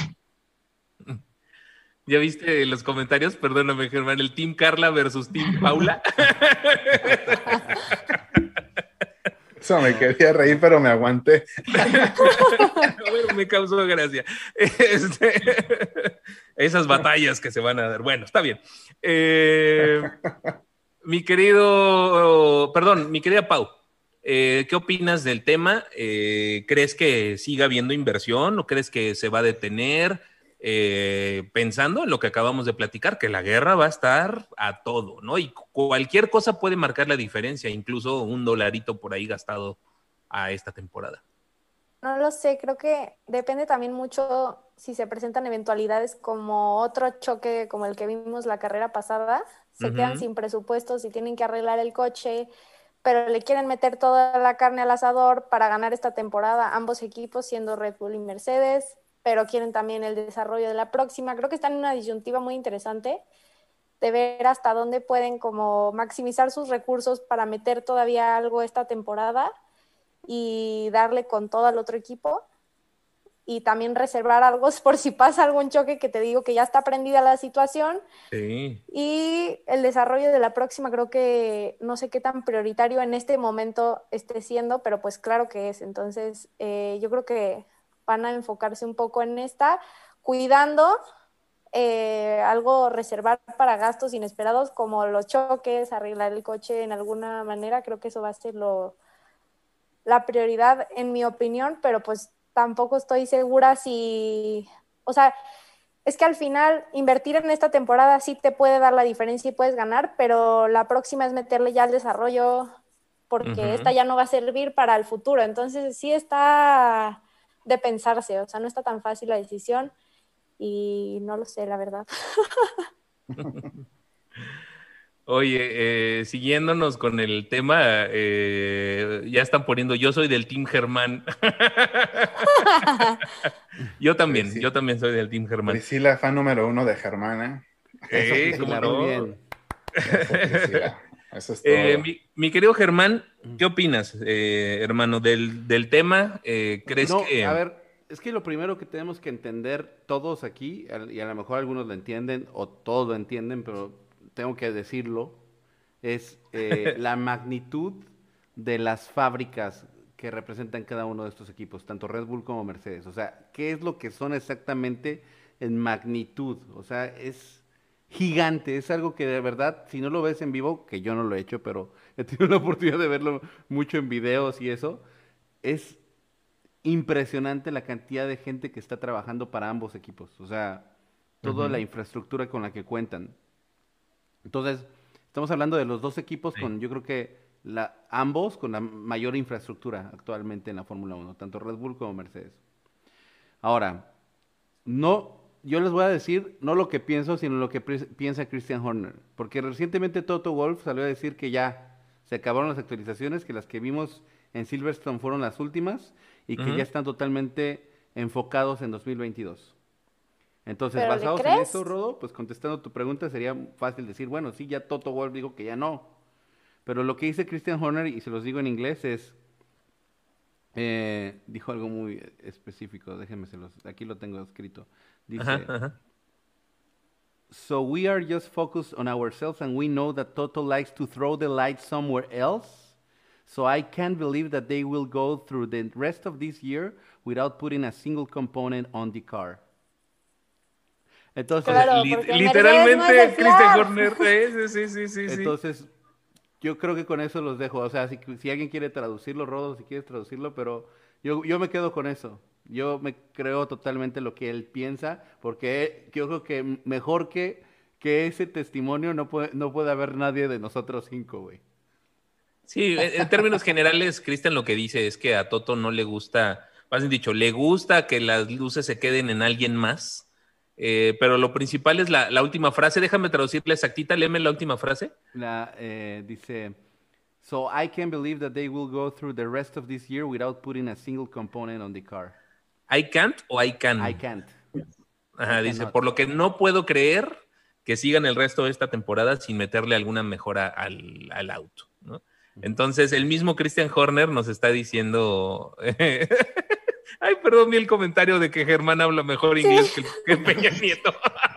¿Ya viste los comentarios? Perdóname, Germán, el Team Carla versus Team Paula. Eso me quería reír, pero me aguanté. Bueno, me causó gracia. Esas batallas que se van a dar. Bueno, está bien. Mi querida Pau, ¿qué opinas del tema? ¿Crees que siga habiendo inversión o crees que se va a detener? Pensando en lo que acabamos de platicar, que la guerra va a estar a todo, ¿no? Y cualquier cosa puede marcar la diferencia, incluso $1 por ahí gastado a esta temporada. No lo sé, creo que depende también mucho si se presentan eventualidades como otro choque como el que vimos la carrera pasada, se quedan sin presupuestos y tienen que arreglar el coche, pero le quieren meter toda la carne al asador para ganar esta temporada ambos equipos, siendo Red Bull y Mercedes, pero quieren también el desarrollo de la próxima. Creo que están en una disyuntiva muy interesante de ver hasta dónde pueden como maximizar sus recursos para meter todavía algo esta temporada y darle con todo al otro equipo y también reservar algo por si pasa algún choque, que te digo que ya está prendida la situación. Sí. Y el desarrollo de la próxima creo que no sé qué tan prioritario en este momento esté siendo, pero pues claro que es. Entonces yo creo que van a enfocarse un poco en esta, cuidando algo, reservar para gastos inesperados como los choques, arreglar el coche en alguna manera. Creo que eso va a ser la prioridad en mi opinión, pero pues tampoco estoy segura si, o sea, es que al final invertir en esta temporada sí te puede dar la diferencia y puedes ganar, pero la próxima es meterle ya al desarrollo porque esta ya no va a servir para el futuro. Entonces sí está de pensarse, o sea, no está tan fácil la decisión y no lo sé, la verdad. Oye, siguiéndonos con el tema, ya están poniendo, yo soy del Team Germán. Yo también soy del Team Germán. Priscila, fan número 1 de Germán, ¿eh? ¿Cómo Priscila, no? muy bien. Eso, Priscila. Eso es todo. Mi querido Germán, ¿qué opinas, hermano, del tema? ¿Crees No, que...? a ver, es que lo primero que tenemos que entender todos aquí, y a lo mejor algunos lo entienden o todos lo entienden, pero tengo que decirlo, es la magnitud de las fábricas que representan cada uno de estos equipos, tanto Red Bull como Mercedes. O sea, ¿qué es lo que son exactamente en magnitud? O sea, es gigante, es algo que de verdad, si no lo ves en vivo, que yo no lo he hecho, pero he tenido la oportunidad de verlo mucho en videos y eso, es impresionante la cantidad de gente que está trabajando para ambos equipos. O sea, toda la infraestructura con la que cuentan. Entonces, estamos hablando de los dos equipos Sí. con, yo creo que ambos con la mayor infraestructura actualmente en la Fórmula 1, tanto Red Bull como Mercedes. Ahora, no, yo les voy a decir no lo que pienso, sino lo que piensa Christian Horner, porque recientemente Toto Wolff salió a decir que ya se acabaron las actualizaciones, que las que vimos en Silverstone fueron las últimas y que ya están totalmente enfocados en 2022. Entonces, ¿Pero le basados en crees? eso, Rodo, pues contestando tu pregunta sería fácil decir, bueno, sí, ya Toto Wolff dijo que ya no. Pero lo que dice Christian Horner, y se los digo en inglés, es, dijo algo muy específico, aquí lo tengo escrito. Dice, so we are just focused on ourselves and we know that Toto likes to throw the light somewhere else. So I can't believe that they will go through the rest of this year without putting a single component on the car. Entonces, Claro, porque literalmente, Mercedes no es de Christian fiar. Horner, sí. entonces, yo creo que con eso los dejo. O sea, si alguien quiere traducirlo, Rodo, si quieres traducirlo, pero yo me quedo con eso. Yo me creo totalmente lo que él piensa, porque yo creo que mejor que ese testimonio no puede haber nadie de nosotros 5, güey. Sí, en términos generales, Christian lo que dice es que a Toto no le gusta, más bien dicho, le gusta que las luces se queden en alguien más, pero lo principal es la última frase. Déjame traducirla exactita, léeme la última frase. Dice, so I can't believe that they will go through the rest of this year without putting a single component on the car. ¿I can't o I can? I can't. Ajá, I dice, cannot. por lo que no puedo creer que sigan el resto de esta temporada sin meterle alguna mejora al auto, ¿no? Entonces, el mismo Christian Horner nos está diciendo... Ay, perdón, vi el comentario de que Germán habla mejor inglés que Peña Nieto.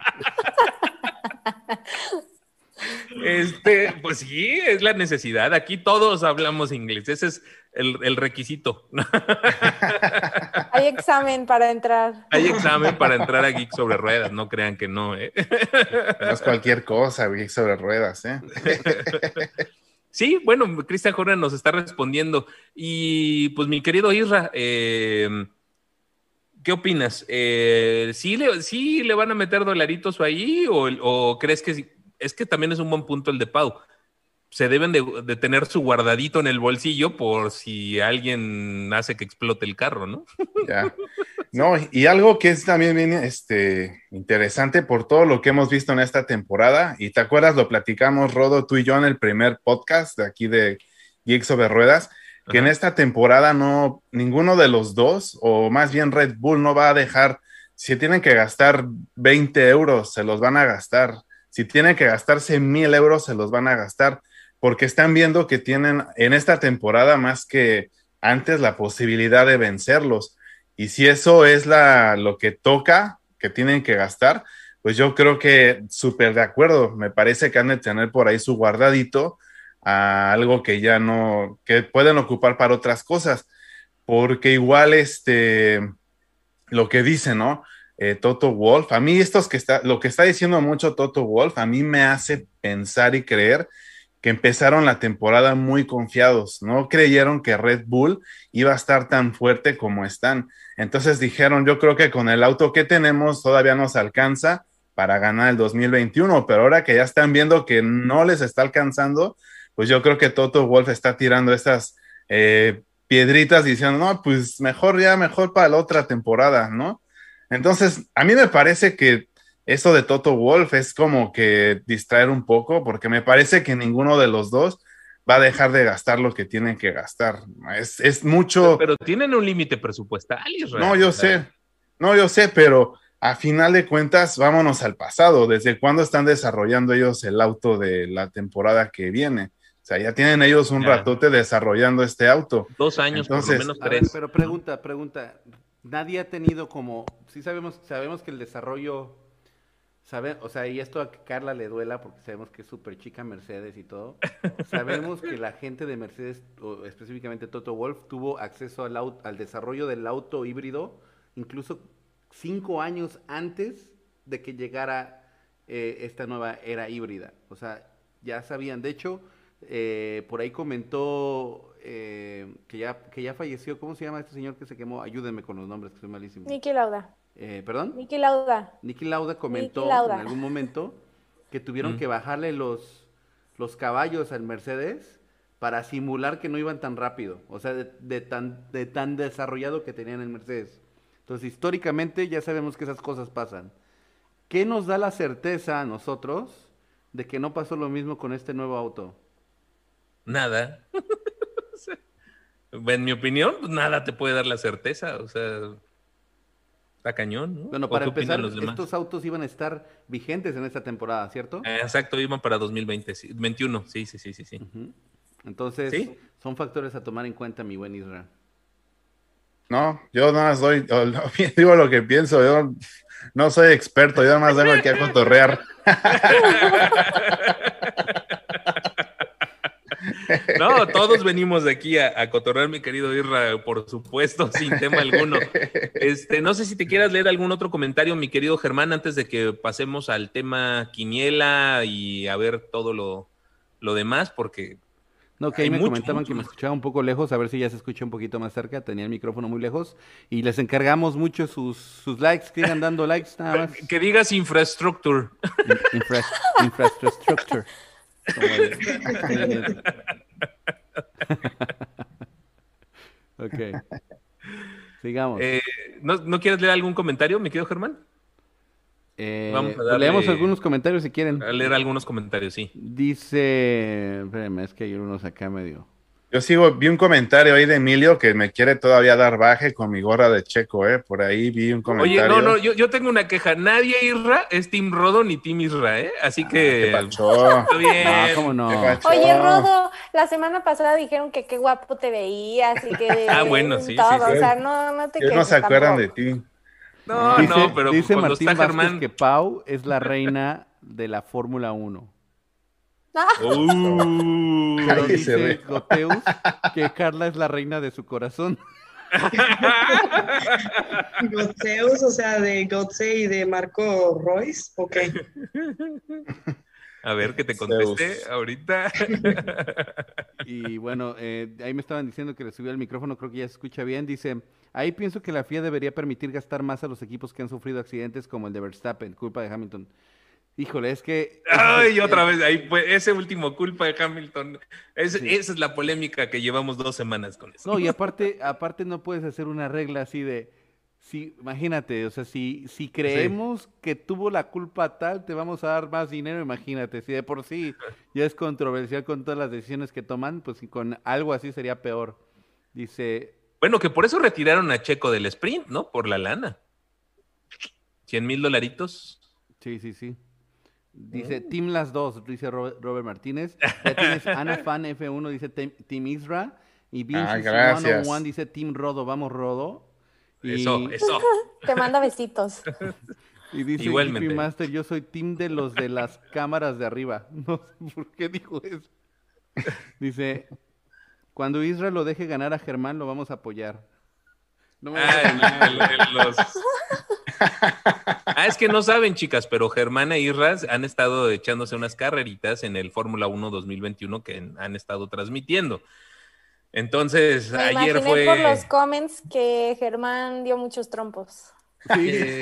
Pues sí, es la necesidad. Aquí todos hablamos inglés. Ese es el requisito. Hay examen para entrar. Hay examen para entrar a Geek sobre Ruedas. No crean que no, ¿eh? No es cualquier cosa, güey, sobre ruedas, ¿eh? Sí, bueno, Christian Horner nos está respondiendo. Y pues mi querido Isra, ¿qué opinas? ¿Sí le van a meter dolaritos ahí o crees que sí? Es que también es un buen punto el de Pau. se deben de tener su guardadito en el bolsillo por si alguien hace que explote el carro, ¿no? Ya. No, y algo que es también bien interesante por todo lo que hemos visto en esta temporada, y te acuerdas, lo platicamos, Rodo, tú y yo en el primer podcast de aquí de Geeks sobre Ruedas, que en esta temporada ninguno de los dos, o más bien Red Bull, no va a dejar, si tienen que gastar 20 euros, se los van a gastar. Si tienen que gastarse 1,000 euros, se los van a gastar, porque están viendo que tienen en esta temporada más que antes la posibilidad de vencerlos. Y si eso es lo que toca, que tienen que gastar, pues yo creo que súper de acuerdo. Me parece que han de tener por ahí su guardadito a algo que ya no, que pueden ocupar para otras cosas. Porque igual lo que dice, ¿no? Toto Wolff, a mí lo que está diciendo mucho Toto Wolff, a mí me hace pensar y creer que empezaron la temporada muy confiados, no creyeron que Red Bull iba a estar tan fuerte como están. Entonces dijeron, yo creo que con el auto que tenemos todavía nos alcanza para ganar el 2021, pero ahora que ya están viendo que no les está alcanzando, pues yo creo que Toto Wolff está tirando estas piedritas diciendo, no, pues mejor para la otra temporada, ¿no? Entonces, a mí me parece que eso de Toto Wolff es como que distraer un poco, porque me parece que ninguno de los dos va a dejar de gastar lo que tienen que gastar. Es mucho. Pero tienen un límite presupuestal, Israel. No, yo sé, pero a final de cuentas, vámonos al pasado. ¿Desde cuándo están desarrollando ellos el auto de la temporada que viene? O sea, ya tienen ellos un ratote desarrollando este auto. 2 años, entonces, por lo menos 3. Ver, pero pregunta. Nadie ha tenido como, sí sabemos que el desarrollo, o sea, y esto a Carla le duela porque sabemos que es súper chica Mercedes y todo. Sabemos que la gente de Mercedes, o específicamente Toto Wolff, tuvo acceso al desarrollo del auto híbrido, incluso 5 años antes de que llegara esta nueva era híbrida. O sea, ya sabían. De hecho, por ahí comentó que ya falleció. ¿Cómo se llama este señor que se quemó? Ayúdenme con los nombres, que soy malísimo. Niki Lauda. ¿Perdón? Niki Lauda. Niki Lauda comentó en algún momento que tuvieron que bajarle los caballos al Mercedes para simular que no iban tan rápido. O sea, de tan desarrollado que tenían el Mercedes. Entonces, históricamente ya sabemos que esas cosas pasan. ¿Qué nos da la certeza a nosotros de que no pasó lo mismo con este nuevo auto? Nada. En mi opinión, pues nada te puede dar la certeza. O sea, está cañón, ¿no? Bueno, para empezar, estos autos iban a estar vigentes en esta temporada, ¿cierto? Exacto, iban para 2021. Sí. Uh-huh. Entonces, ¿sí? Son factores a tomar en cuenta, mi buen Israel. No, yo nada más digo lo que pienso. Yo no soy experto, yo nada más vengo aquí a cotorrear. No, todos venimos de aquí a cotorrear, mi querido Irra, por supuesto, sin tema alguno. No sé si te quieras leer algún otro comentario, mi querido Germán, antes de que pasemos al tema quiniela y a ver todo lo demás, porque... No, que ahí me comentaban que me escuchaba un poco lejos, a ver si ya se escucha un poquito más cerca, tenía el micrófono muy lejos, y les encargamos mucho sus likes, que sigan dando likes nada más. Que digas infrastructure. Infrastructure. Ok. Sigamos. ¿No quieres leer algún comentario, mi querido Germán? Vamos a darle, leemos algunos comentarios si quieren. A leer algunos comentarios, sí. Dice, espérenme, es que hay unos acá medio. Yo vi un comentario ahí de Emilio que me quiere todavía dar baje con mi gorra de Checo, por ahí vi un comentario. Oye, no, yo tengo una queja. Nadie Irra es Team Rodo ni Team Isra, Así que... ¿Qué pacho? Está bien. No, ¿cómo no? Oye, Rodo, la semana pasada dijeron que qué guapo te veías y que... bueno, sí. Todo, Sí. O sea, no te quejes. No se acuerdan de ti. No, pero dice cuando Martín está Vázquez Germán... que Pau es la reina de la Fórmula 1. Pero dice Goteus que Carla es la reina de su corazón. Goteus, o sea, de Gotze y de Marco Royce, ok. A ver, que te conteste ahorita. Y bueno, ahí me estaban diciendo que le subí el micrófono, creo que ya se escucha bien. Dice, ahí pienso que la FIA debería permitir gastar más a los equipos que han sufrido accidentes como el de Verstappen, culpa de Hamilton. Híjole, es que... Ay, otra vez, ahí fue ese último culpa de Hamilton. Esa es la polémica que llevamos 2 semanas con eso. No, y aparte no puedes hacer una regla así de... Sí, imagínate, o sea, si creemos que tuvo la culpa tal, te vamos a dar más dinero, imagínate. Si de por sí ya es controversial con todas las decisiones que toman, pues con algo así sería peor. Dice... Bueno, que por eso retiraron a Checo del sprint, ¿no? Por la lana. $100,000. Sí. Dice Team Las Dos, dice Robert Martínez. Ya tienes Ana Fan F1, dice Team Isra. Y Vinci gracias. 101 dice Team Rodo, vamos Rodo. Eso. Te manda besitos. Y dice Igualmente. GP Master, yo soy team de los de las cámaras de arriba. No sé por qué dijo eso. Dice, cuando Israel lo deje ganar a Germán, lo vamos a apoyar. No me es que no saben, chicas, pero Germán e Irras han estado echándose unas carreritas en el Fórmula 1 2021 que han estado transmitiendo. Entonces, Me ayer imaginé fue... por los comments que Germán dio muchos trompos. Sí.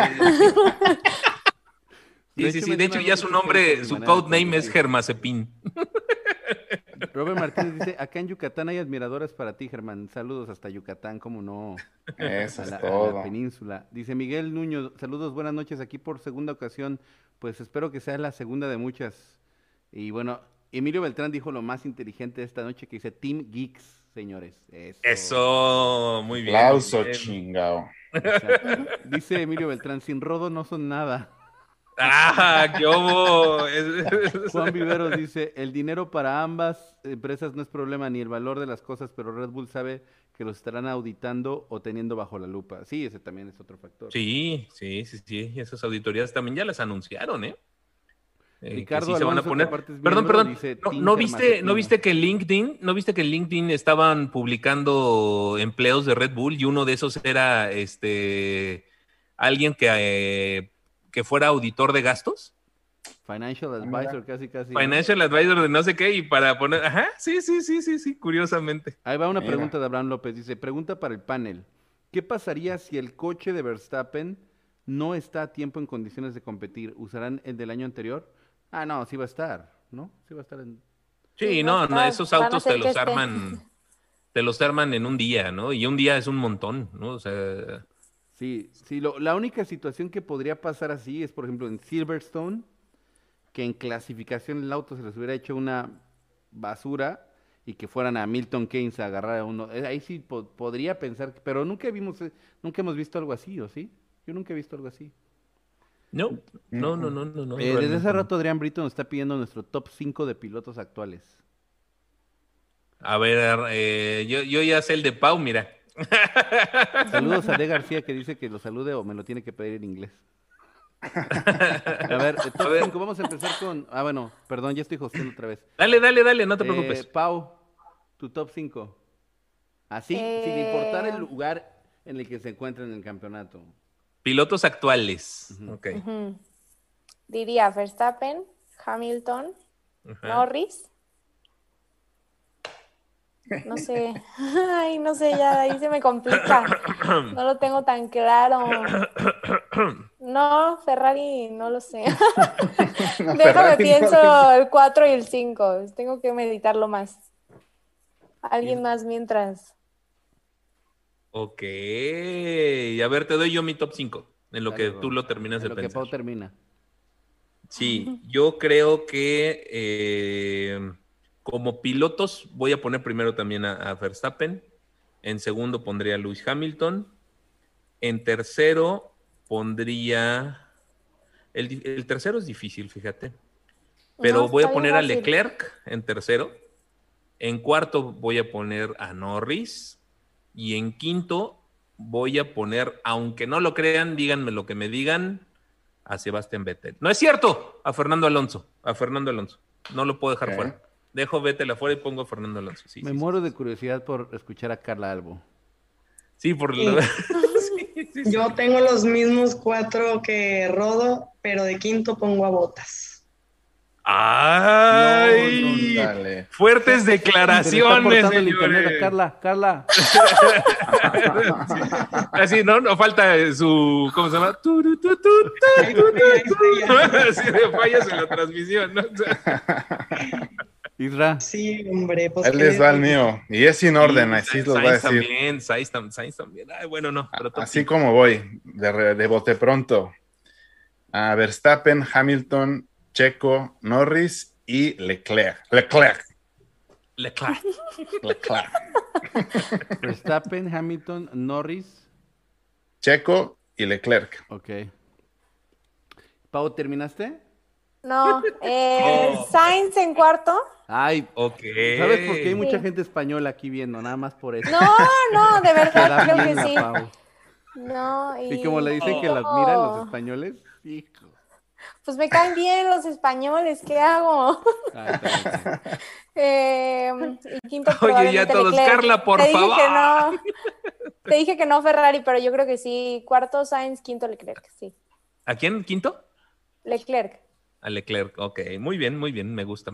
Sí. De hecho, ya su nombre, su codename es Germazepin. Robert Martínez dice, acá en Yucatán hay admiradoras para ti, Germán. Saludos hasta Yucatán, cómo no. Eso a es la todo. península. Dice Miguel Nuño, saludos, buenas noches, aquí por segunda ocasión. Pues espero que sea la segunda de muchas. Y bueno, Emilio Beltrán dijo lo más inteligente de esta noche, que dice Team Geeks, señores. Eso, muy bien. Aplauso, chingao. Exacto. Dice Emilio Beltrán, sin Rodo no son nada. ¡Qué hubo! Juan Viveros dice, el dinero para ambas empresas no es problema, ni el valor de las cosas, pero Red Bull sabe que los estarán auditando o teniendo bajo la lupa. Sí, ese también es otro factor. Sí. Esas auditorías también ya las anunciaron, ¿eh? Ricardo que sí se van a poner. Miembro, Perdón. ¿No viste que LinkedIn estaban publicando empleos de Red Bull y uno de esos era alguien que fuera auditor de gastos? Financial Advisor, casi. Financial Advisor de no sé qué, y para poner... Ajá, sí, curiosamente. Ahí va una pregunta de Abraham López, dice, pregunta para el panel. ¿Qué pasaría si el coche de Verstappen no está a tiempo en condiciones de competir? ¿Usarán el del año anterior? No, sí va a estar, ¿no? Sí va a estar en... Sí, no, esos autos te los arman en un día, ¿no? Y un día es un montón, ¿no? O sea... Sí, la única situación que podría pasar así es, por ejemplo, en Silverstone, que en clasificación el auto se les hubiera hecho una basura y que fueran a Milton Keynes a agarrar a uno. Ahí sí podría pensar, pero nunca hemos visto algo así, ¿o sí? Yo nunca he visto algo así. No. Desde hace rato Adrián Brito nos está pidiendo nuestro top 5 de pilotos actuales. A ver, yo ya sé el de Pau, mira. Saludos a D. García, que dice que lo salude o me lo tiene que pedir en inglés. A ver, top 5, vamos a empezar con... bueno, perdón, ya estoy hosteando otra vez. Dale, no te preocupes. Pau, tu top 5. Así, sin importar el lugar en el que se encuentra en el campeonato. Pilotos actuales. Okay. Diría Verstappen, Hamilton, Norris. No sé. Ay, no sé, ya ahí se me complica. No lo tengo tan claro. No, Ferrari, no lo sé. Déjame pienso el 4 y el 5. Tengo que meditarlo más. Alguien más mientras. Ok. A ver, te doy yo mi top 5. En lo que tú lo terminas de pensar. En lo que Pau termina. Sí, yo creo que como pilotos voy a poner primero también a Verstappen. En segundo pondría a Lewis Hamilton. En tercero pondría... El tercero es difícil, fíjate. Pero voy a poner a Leclerc en tercero. En cuarto voy a poner a Norris. Y en quinto voy a poner, aunque no lo crean, díganme lo que me digan, a Sebastián Vettel. No es cierto, a Fernando Alonso. No lo puedo dejar fuera. Dejo Vettel afuera y pongo a Fernando Alonso. Sí, me muero de curiosidad por escuchar a Carla Albo. Sí, por sí. Sí. Yo tengo los mismos 4 que Rodo, pero de quinto pongo a Bottas. ¡Ay! No, dale. Fuertes Se le está declaraciones, cortando el internet señores. a Carla. Así, ¿no? No falta su, ¿cómo se llama? Ahí estoy ya. Así de fallas en la transmisión, ¿no? O sea, Isra. Sí, hombre, pues Él les va el mío. Y es sin orden, sí, así los voy a Sainz decir. también, Sainz también. Ay, bueno, no, pero top Así 5. como voy, de bote pronto. A Verstappen, Hamilton, Checo, Norris y Leclerc. Leclerc. Verstappen, Hamilton, Norris. Checo y Leclerc. Ok. Pau, ¿terminaste? No, Oh. Sainz en cuarto. Ay, Ok. ¿sabes por qué hay mucha Sí. gente española aquí viendo? Nada más por eso. No, de verdad Queda creo bien que a sí. Pau. No, Y como le dicen que la admiran los españoles, hijo. Pues me caen bien los españoles, ¿qué hago? Ah, está bien. Y quinto Oye, probablemente ya todos, Leclerc. Carla, por Te dije favor. que no. Te dije que no Ferrari, pero yo creo que sí. Cuarto Sainz, quinto Leclerc, sí. ¿A quién? ¿Quinto? Leclerc. A Leclerc. Ok, muy bien, me gusta.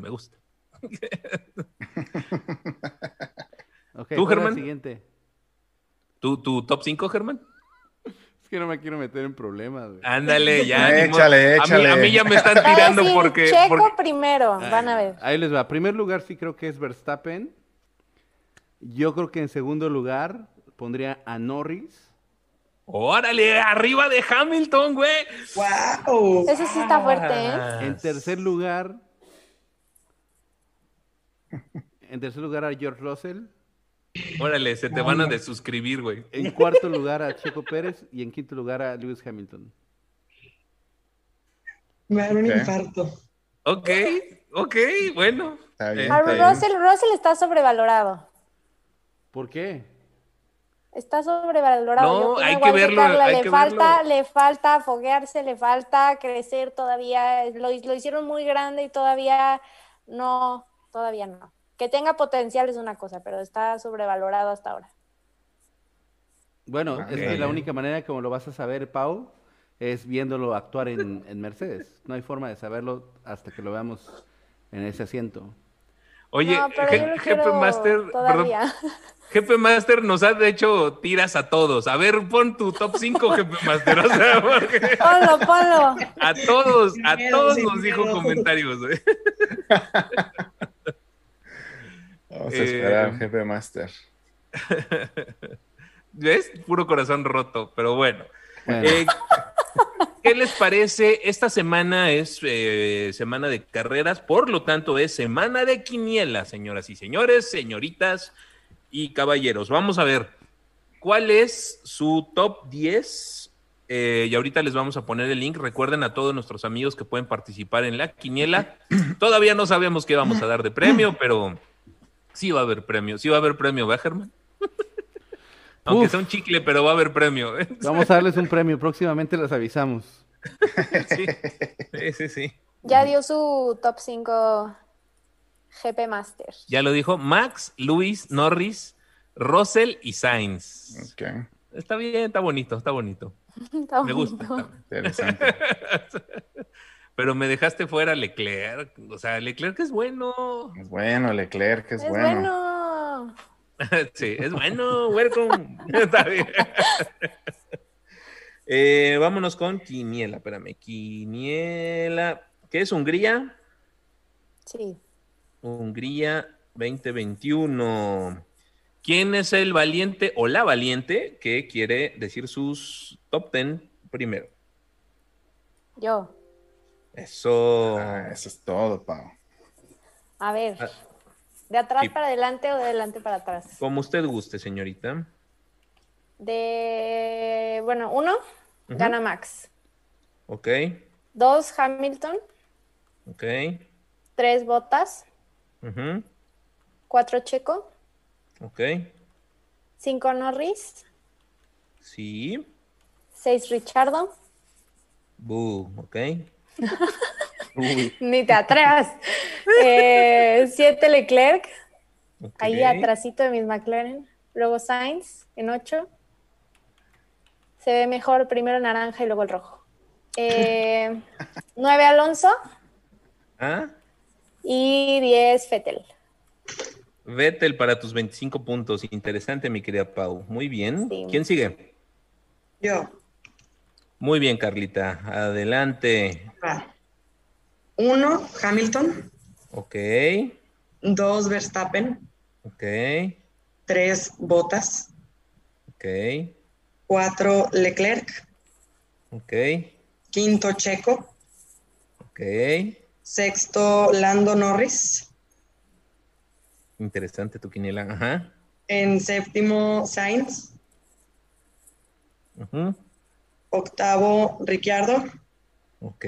Ok, ¿Tú, ¿cuál es la Germán? siguiente? ¿Tu top 5, Germán? Es que no me quiero meter en problemas, güey. Ándale, ya. ni modo. Échale, A échale. mí ya me están Va a tirando decir porque... Checo primero, van a ver. Ahí les va. Primer lugar sí creo que es Verstappen. Yo creo que en segundo lugar pondría a Norris. ¡Órale! ¡Arriba de Hamilton, güey! ¡Wow! Eso sí está fuerte, ¿eh? En tercer lugar a George Russell. Órale, se te van a desuscribir, güey. En cuarto lugar a Checo Pérez. Y en quinto lugar a Lewis Hamilton. Me da un Ok. infarto. Ok, bueno. Está bien, A está bien. Russell está sobrevalorado. ¿Por qué? Está sobrevalorado. No, Yo opino hay que igual verlo, Carla, hay que verlo. le falta foguearse, le falta crecer todavía. Lo hicieron muy grande y todavía no. Que tenga potencial es una cosa, pero está sobrevalorado hasta ahora. Bueno, Ok. es que la única manera como lo vas a saber, Pau, es viéndolo actuar en Mercedes. No hay forma de saberlo hasta que lo veamos en ese asiento. Oye, No, pero yo lo Jefe quiero Master, perdón, todavía. Jefe Master nos ha hecho tiras a todos. A ver, pon tu top 5, Jefe Master. O sea, porque Ponlo. a todos Sin miedo, nos sin dijo miedo. comentarios, güey. Vamos a esperar, jefe Master. ¿Ves? Puro corazón roto, pero bueno. Bueno. ¿Qué les parece? Esta semana es semana de carreras, por lo tanto es semana de quiniela, señoras y señores, señoritas y caballeros. Vamos a ver, ¿cuál es su top 10? Y ahorita les vamos a poner el link. Recuerden a todos nuestros amigos que pueden participar en la quiniela. Todavía no sabemos qué vamos a dar de premio, pero sí va a haber premio. Sí va a haber premio, ¿verdad, Germán? Aunque Uf. sea un chicle, pero va a haber premio. Vamos a darles un premio. Próximamente les avisamos. Sí. Ya dio su top 5 GP Master. Ya lo dijo Max, Luis, Norris, Russell y Sainz. Ok, Está bien, está bonito. Está Me gusta. bonito. interesante. Pero me dejaste fuera Leclerc. O sea, Leclerc es bueno. Es bueno, Leclerc, es Es bueno. bueno. Sí, es bueno. Welcome. Está bien. Vámonos con Quiniela. Espérame. Quiniela. ¿Qué es Hungría? Sí. Hungría 2021. ¿Quién es el valiente o la valiente que quiere decir sus top 10 primero? Yo. Eso. Eso es todo, Pau. A ver. Ah. ¿De atrás Sí. para adelante o de adelante para atrás? Como usted guste, señorita. Bueno, 1, Ujú. gana Max. Ok, 2, Hamilton. ok. 3, Bottas. Ujú, 4, Checo. ok. 5, Norris. Sí. 6, Richardo. Ok. Ni te atrevas. 7, Leclerc. Ok. Ahí atrasito de mis McLaren. Luego Sainz en 8. Se ve mejor primero naranja y luego el rojo. 9, Alonso. ¿Ah? Y 10, Vettel. Vettel para tus 25 puntos. Interesante, mi querida Pau. Muy bien. Sí. ¿Quién sigue? Yo. Muy bien, Carlita. Adelante. 1, Hamilton. Ok. 2, Verstappen. Ok. 3, Bottas. Ok. 4, Leclerc. Ok. 5, Checo. Ok. 6, Lando Norris. Interesante tu quiniela. Ajá. En 7º, Sainz. Ujú. 8º, Ricciardo. Ok.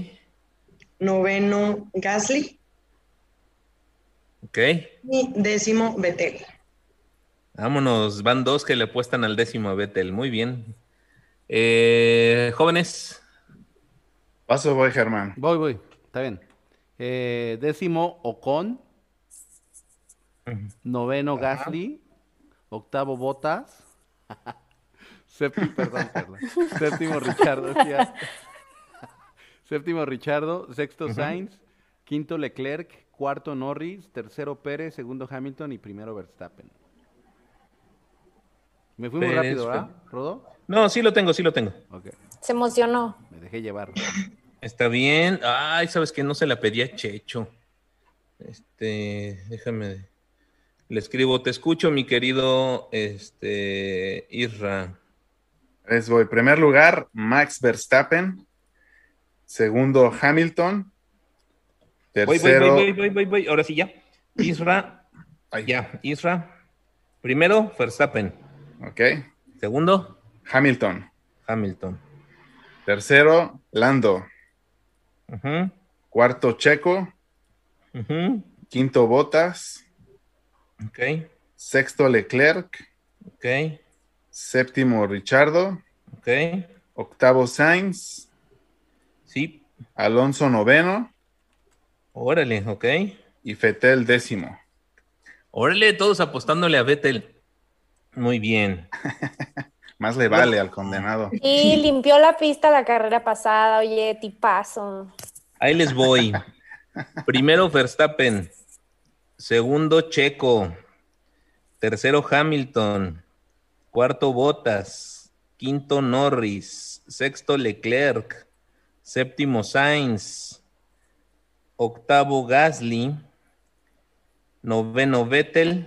9º, Gasly. Ok. Y 10º, Vettel. Vámonos. Van dos que le apuestan al 10º a Vettel. Muy bien. Jóvenes. Paso voy, Germán. Voy, está bien. 10º, Ocon. 9º, Gasly. 8º, Bottas. Perdón, Carla. 7º, Richardo. Sí, ya. 7º, Richardo. 6º, Sainz. 5º, Leclerc. 4º, Norris. 3º, Pérez. 2º, Hamilton. Y 1º, Verstappen. Me fui muy Pérez, rápido, ¿verdad, Rodo? No, sí lo tengo, sí lo tengo. Ok, Se emocionó. me dejé llevar. Está bien. Ay, sabes que no se la pedí a Checho. Déjame. Le escribo, te escucho, mi querido Isra. Les voy. Primer lugar, Max Verstappen. Segundo, Hamilton. Tercero, Voy. Ahora sí, ya. Isra, ay, ya. Isra. Primero, Verstappen. ok. Segundo, Hamilton. Hamilton. Tercero, Lando. Ujú, Cuarto, Checo. ujú. Quinto, Bottas. Ok, Sexto, Leclerc. ok, Séptimo, Richardo. ok. Octavo, Sainz. Sí, Alonso, noveno. órale, ok. Y Vettel, 10º. Órale, todos apostándole a Vettel. Muy bien. Más le vale al condenado. Y limpió la pista la carrera pasada, oye, tipazo. Ahí les voy. Primero Verstappen. Segundo Checo. Tercero Hamilton. Cuarto Bottas. Quinto Norris. Sexto Leclerc. Séptimo Sainz. Octavo Gasly. Noveno Vettel.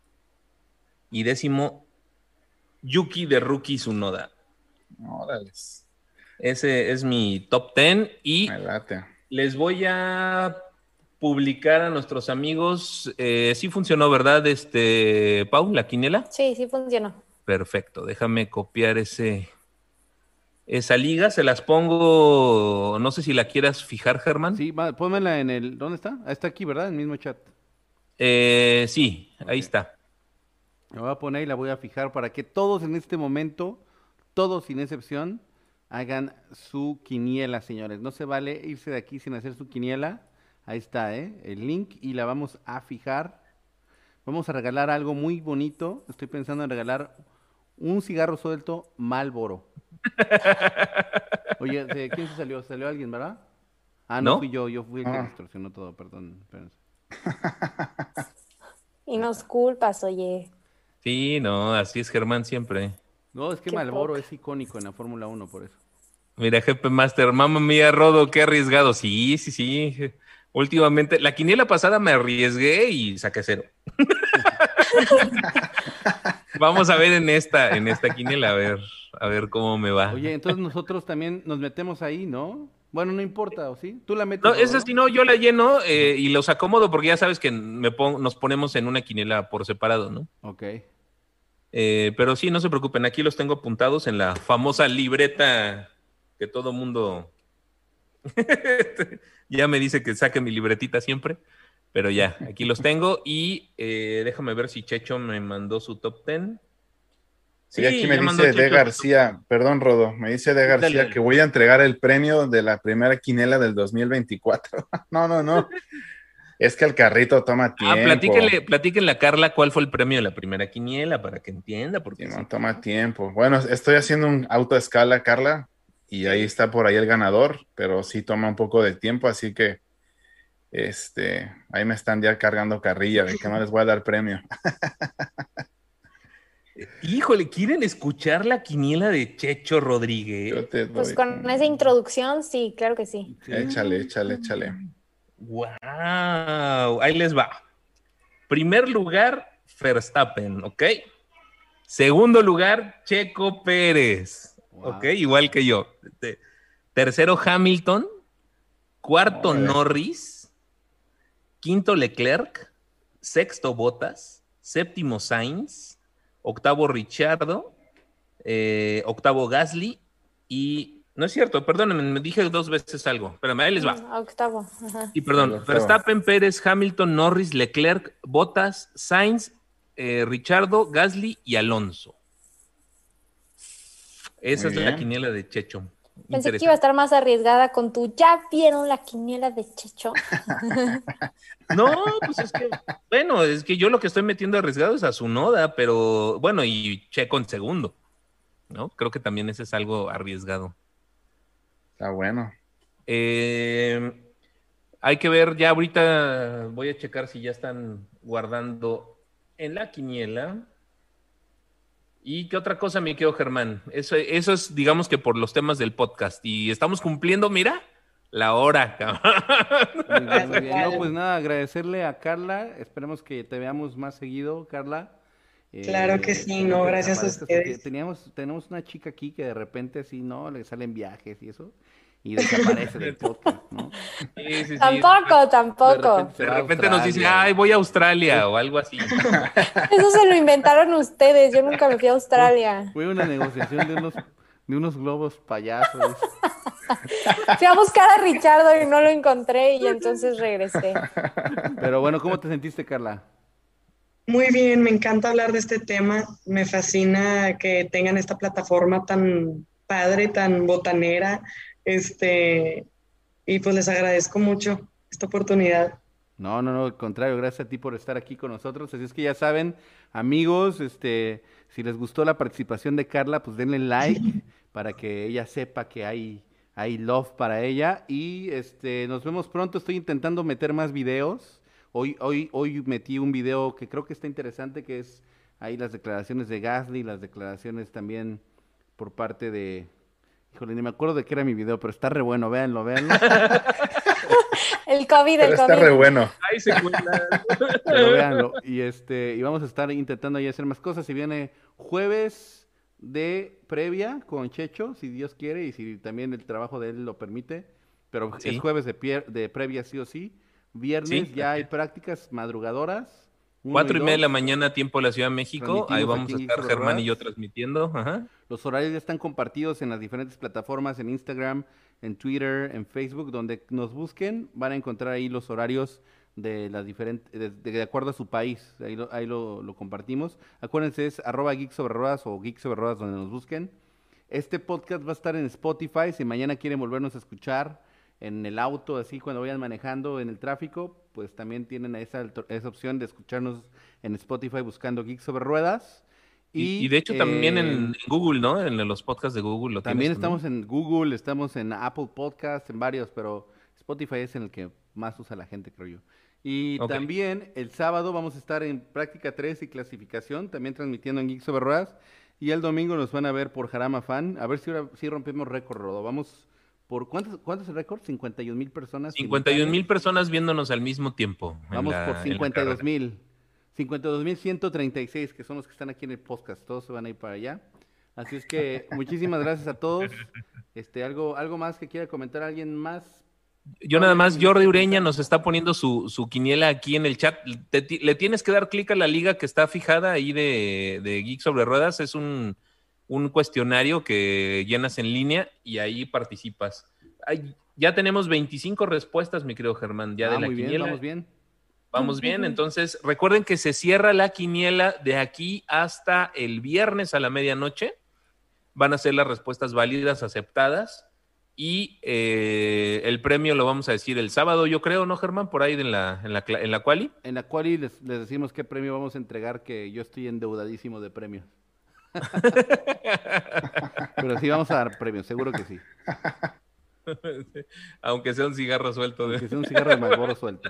Y 10º Yuki de Rookie Tsunoda. Órales. Ese es mi top 10 y Me late. les voy a publicar a nuestros amigos. Sí funcionó, ¿verdad, Pau, la quiniela? Sí, sí funcionó. Perfecto, déjame copiar esa liga, se las pongo, no sé si la quieras fijar, Germán. Sí, pónmela en el. ¿Dónde está? Ah, está aquí, ¿verdad? En el mismo chat. Sí, ahí Ok. está. La voy a poner y la voy a fijar para que todos en este momento, todos sin excepción, hagan su quiniela, señores. No se vale irse de aquí sin hacer su quiniela. Ahí está, ¿eh? El link y la vamos a fijar. Vamos a regalar algo muy bonito. Estoy pensando en regalar un cigarro suelto Marlboro. Oye, ¿quién se salió? ¿Salió alguien, verdad? Ah, no fui ¿No? yo fui el que Ah. distorsionó todo, perdón. Espérense. Y nos culpas, oye. Sí, no, así es Germán siempre. No, es que Qué Marlboro poca. es icónico en la Fórmula 1, por eso. Mira, GP Master, mamma mía, Rodo, qué arriesgado. Sí. Últimamente, la quiniela pasada me arriesgué y saqué 0. Vamos a ver en esta quiniela, a ver cómo me va. Oye, entonces nosotros también nos metemos ahí, ¿no? Bueno, no importa, ¿o sí? Tú la metes, No, Rodo, esa ¿no? sí no, yo la lleno y los acomodo porque ya sabes que nos ponemos en una quiniela por separado, ¿no? Ok. Pero sí, no se preocupen, aquí los tengo apuntados en la famosa libreta que todo mundo ya me dice que saque mi libretita siempre, pero ya, aquí los tengo y déjame ver si Checho me mandó su top 10. Sí, aquí Sí, me ya mandó dice De Checho su top 10. García, perdón, Rodo, me dice De García Dale. que voy a entregar el premio de la primera quinela del 2024. No. Es que el carrito toma tiempo. Platíquenle a Carla cuál fue el premio de la primera quiniela para que entienda, porque No sí. toma tiempo. Bueno, estoy haciendo un auto a escala, Carla, y ahí está por ahí el ganador, pero sí toma un poco de tiempo, así que Ahí me están ya cargando carrilla de que no les voy a dar premio. Híjole, ¿quieren escuchar la quiniela de Checho Yo Rodríguez? te Pues doy. con esa introducción, sí, claro que sí. Échale. ¡Wow! Ahí les va. Primer lugar, Verstappen, ¿ok? Segundo lugar, Checo Pérez, Wow. ¿ok? Igual que yo. Tercero, Hamilton. Cuarto, Órale. Norris. Quinto, Leclerc. Sexto, Bottas. Séptimo, Sainz. Octavo, Ricciardo. Octavo, Gasly. Y no es cierto, perdónenme, me dije 2 veces algo. Espérame, ahí les va. Octavo. Ajá. Y perdón, El octavo. Verstappen, Pérez, Hamilton, Norris, Leclerc, Bottas, Sainz, Ricciardo, Gasly y Alonso. Esa Muy es la bien. quiniela de Checho. Pensé que iba a estar más arriesgada con tu ¿ya vieron la quiniela de Checho? No, pues es que, bueno, es que yo lo que estoy metiendo arriesgado es a Tsunoda, pero bueno, y Checo en segundo, ¿no? Creo que también ese es algo arriesgado. Está bueno. Hay que ver, ya ahorita voy a checar si ya están guardando en la quiniela. ¿Y qué otra cosa, mi querido Germán? Eso es, digamos que por los temas del podcast. Y estamos cumpliendo, mira, la hora, cabrón. Muy bien. No, pues nada, agradecerle a Carla. Esperemos que te veamos más seguido, Carla. Claro que sí, espero no, que gracias a desaparezcas, porque ustedes. tenemos una chica aquí que de repente así, ¿no? Le salen viajes y eso, y desaparece del podcast, ¿no? Sí. Tampoco. se De va a repente nos dice, Australia. ay, voy a Australia o algo así. Eso se lo inventaron ustedes. Yo nunca me fui a Australia. Fue una negociación de unos globos payasos. Fui a buscar a Richardo y no lo encontré y entonces regresé. Pero bueno, ¿cómo te sentiste, Carla? Muy bien, me encanta hablar de este tema. Me fascina que tengan esta plataforma tan padre, tan botanera. Y pues les agradezco mucho esta oportunidad. No, al contrario, gracias a ti por estar aquí con nosotros. Así es que ya saben, amigos, si les gustó la participación de Carla, pues denle like para que ella sepa que hay love para ella. Y nos vemos pronto. Estoy intentando meter más videos. Hoy metí un video que creo que está interesante, que es ahí las declaraciones de Gasly, las declaraciones también por parte de... Híjole, ni me acuerdo de qué era mi video, pero está re bueno, véanlo. El COVID, Pero está re bueno. Ahí se cuenta. Pero véanlo. Y vamos a estar intentando ahí hacer más cosas. Si viene jueves de previa con Checho, si Dios quiere, y si también el trabajo de él lo permite. Pero Sí. es jueves de previa sí o sí. Viernes Sí. ya hay prácticas madrugadoras. 4:30 de la 2. mañana, tiempo de la Ciudad de México. Ahí Transmitimos vamos aquí a en estar Geeks Over Germán y yo Ruedas. transmitiendo. Ajá. Los horarios ya están compartidos en las diferentes plataformas, en Instagram, en Twitter, en Facebook, donde nos busquen, van a encontrar ahí los horarios de las diferentes, de acuerdo a su país, ahí lo compartimos. Acuérdense, es @geeksoberruedas o geeksoberruedas donde nos busquen. Este podcast va a estar en Spotify, si mañana quieren volvernos a escuchar en el auto, así cuando vayan manejando en el tráfico, pues también tienen esa opción de escucharnos en Spotify buscando Geeks sobre Ruedas. Y de hecho también en en Google, ¿no? En los podcasts de Google lo también tienes estamos en Google, estamos en Apple Podcast, en varios, pero Spotify es en el que más usa la gente, creo yo. Y Ok. también el sábado vamos a estar en práctica 3 y clasificación, también transmitiendo en Geeks sobre Ruedas. Y el domingo nos van a ver por Jarama Fan. A ver si ahora sí rompemos récord, Rodo. Vamos por ¿cuántos es el récord? 51,000 personas. 51,000 personas viéndonos al mismo tiempo. Vamos por en la 52,000. 52,136, que son los que están aquí en el podcast. Todos se van a ir para allá. Así es que muchísimas gracias a todos. Algo más que quiera comentar alguien más. Yo nada más, Jordi Ureña nos está poniendo su quiniela aquí en el chat. Le tienes que dar clic a la liga que está fijada ahí de Geek sobre Ruedas. Es un cuestionario que llenas en línea y ahí participas. Ya tenemos 25 respuestas, mi querido Germán, ya de la muy bien, quiniela. vamos bien. Vamos bien, entonces recuerden que se cierra la quiniela de aquí hasta el viernes a la medianoche. Van a ser las respuestas válidas, aceptadas. Y el premio lo vamos a decir el sábado, yo creo, ¿no, Germán? Por ahí en la quali. En la quali les decimos qué premio vamos a entregar, que yo estoy endeudadísimo de premios. Pero sí vamos a dar premios, seguro que sí. Aunque sea un cigarro suelto. Aunque sea un cigarro de Marlboro suelto.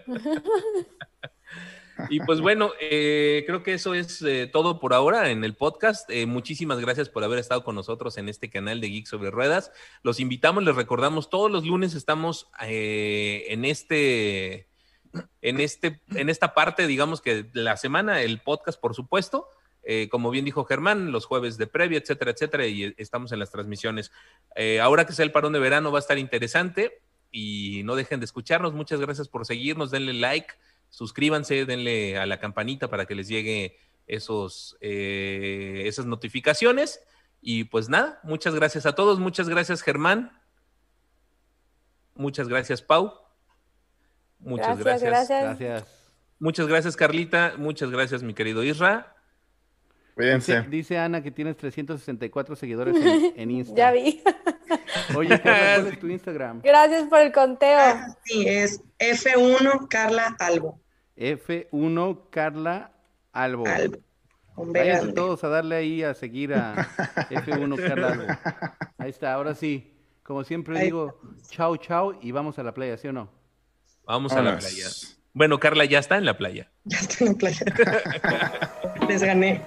Y pues bueno, creo que eso es todo por ahora en el podcast. Muchísimas gracias por haber estado con nosotros en este canal de Geek Sobre Ruedas. Los invitamos, les recordamos, todos los lunes estamos en esta parte, digamos que de la semana, el podcast, por supuesto. Como bien dijo Germán, los jueves de previa, etcétera, etcétera, y estamos en las transmisiones. Ahora que sea el parón de verano va a estar interesante y no dejen de escucharnos. Muchas gracias por seguirnos, denle like, suscríbanse, denle a la campanita para que les llegue esas notificaciones. Y pues nada, muchas gracias a todos. Muchas gracias, Germán. Muchas gracias, Pau. Muchas gracias. Muchas gracias, Carlita. Muchas gracias, mi querido Isra. Cuídense. Dice Ana que tienes 364 seguidores en Instagram. Ya vi. Oye, Carla, ¿cuál es tu Instagram? Gracias por el conteo. Sí, es F1 Carla Albo. F1 Carla Albo. Con Vayan todos a darle ahí a seguir a F1 Carla Albo. Ahí está, ahora sí. Como siempre digo, chao, chao, y vamos a la playa, ¿sí o no? Vamos a la playa. Bueno, Carla ya está en la playa. Ya está en la playa. Les gané.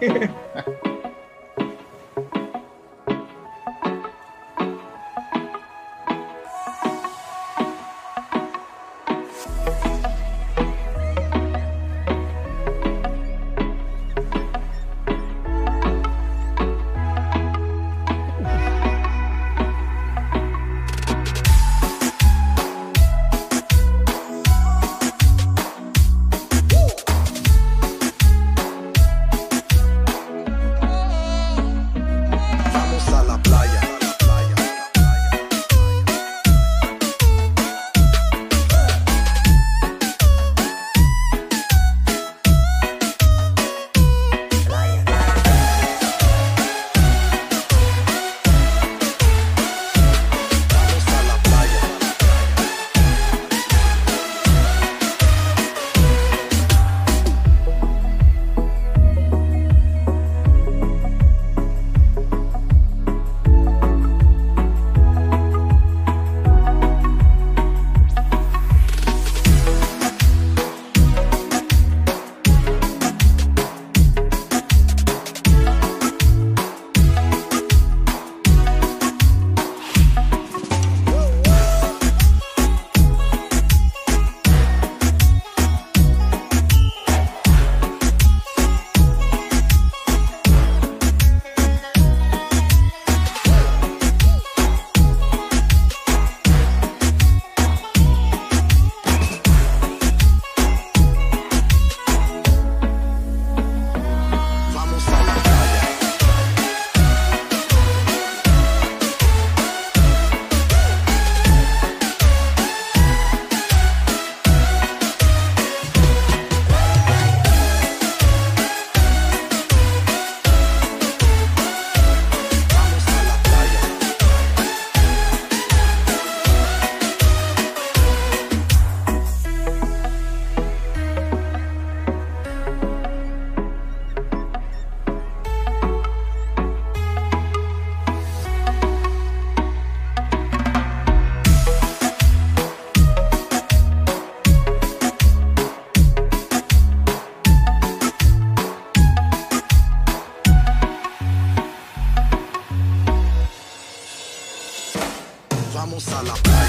Vamos a la playa.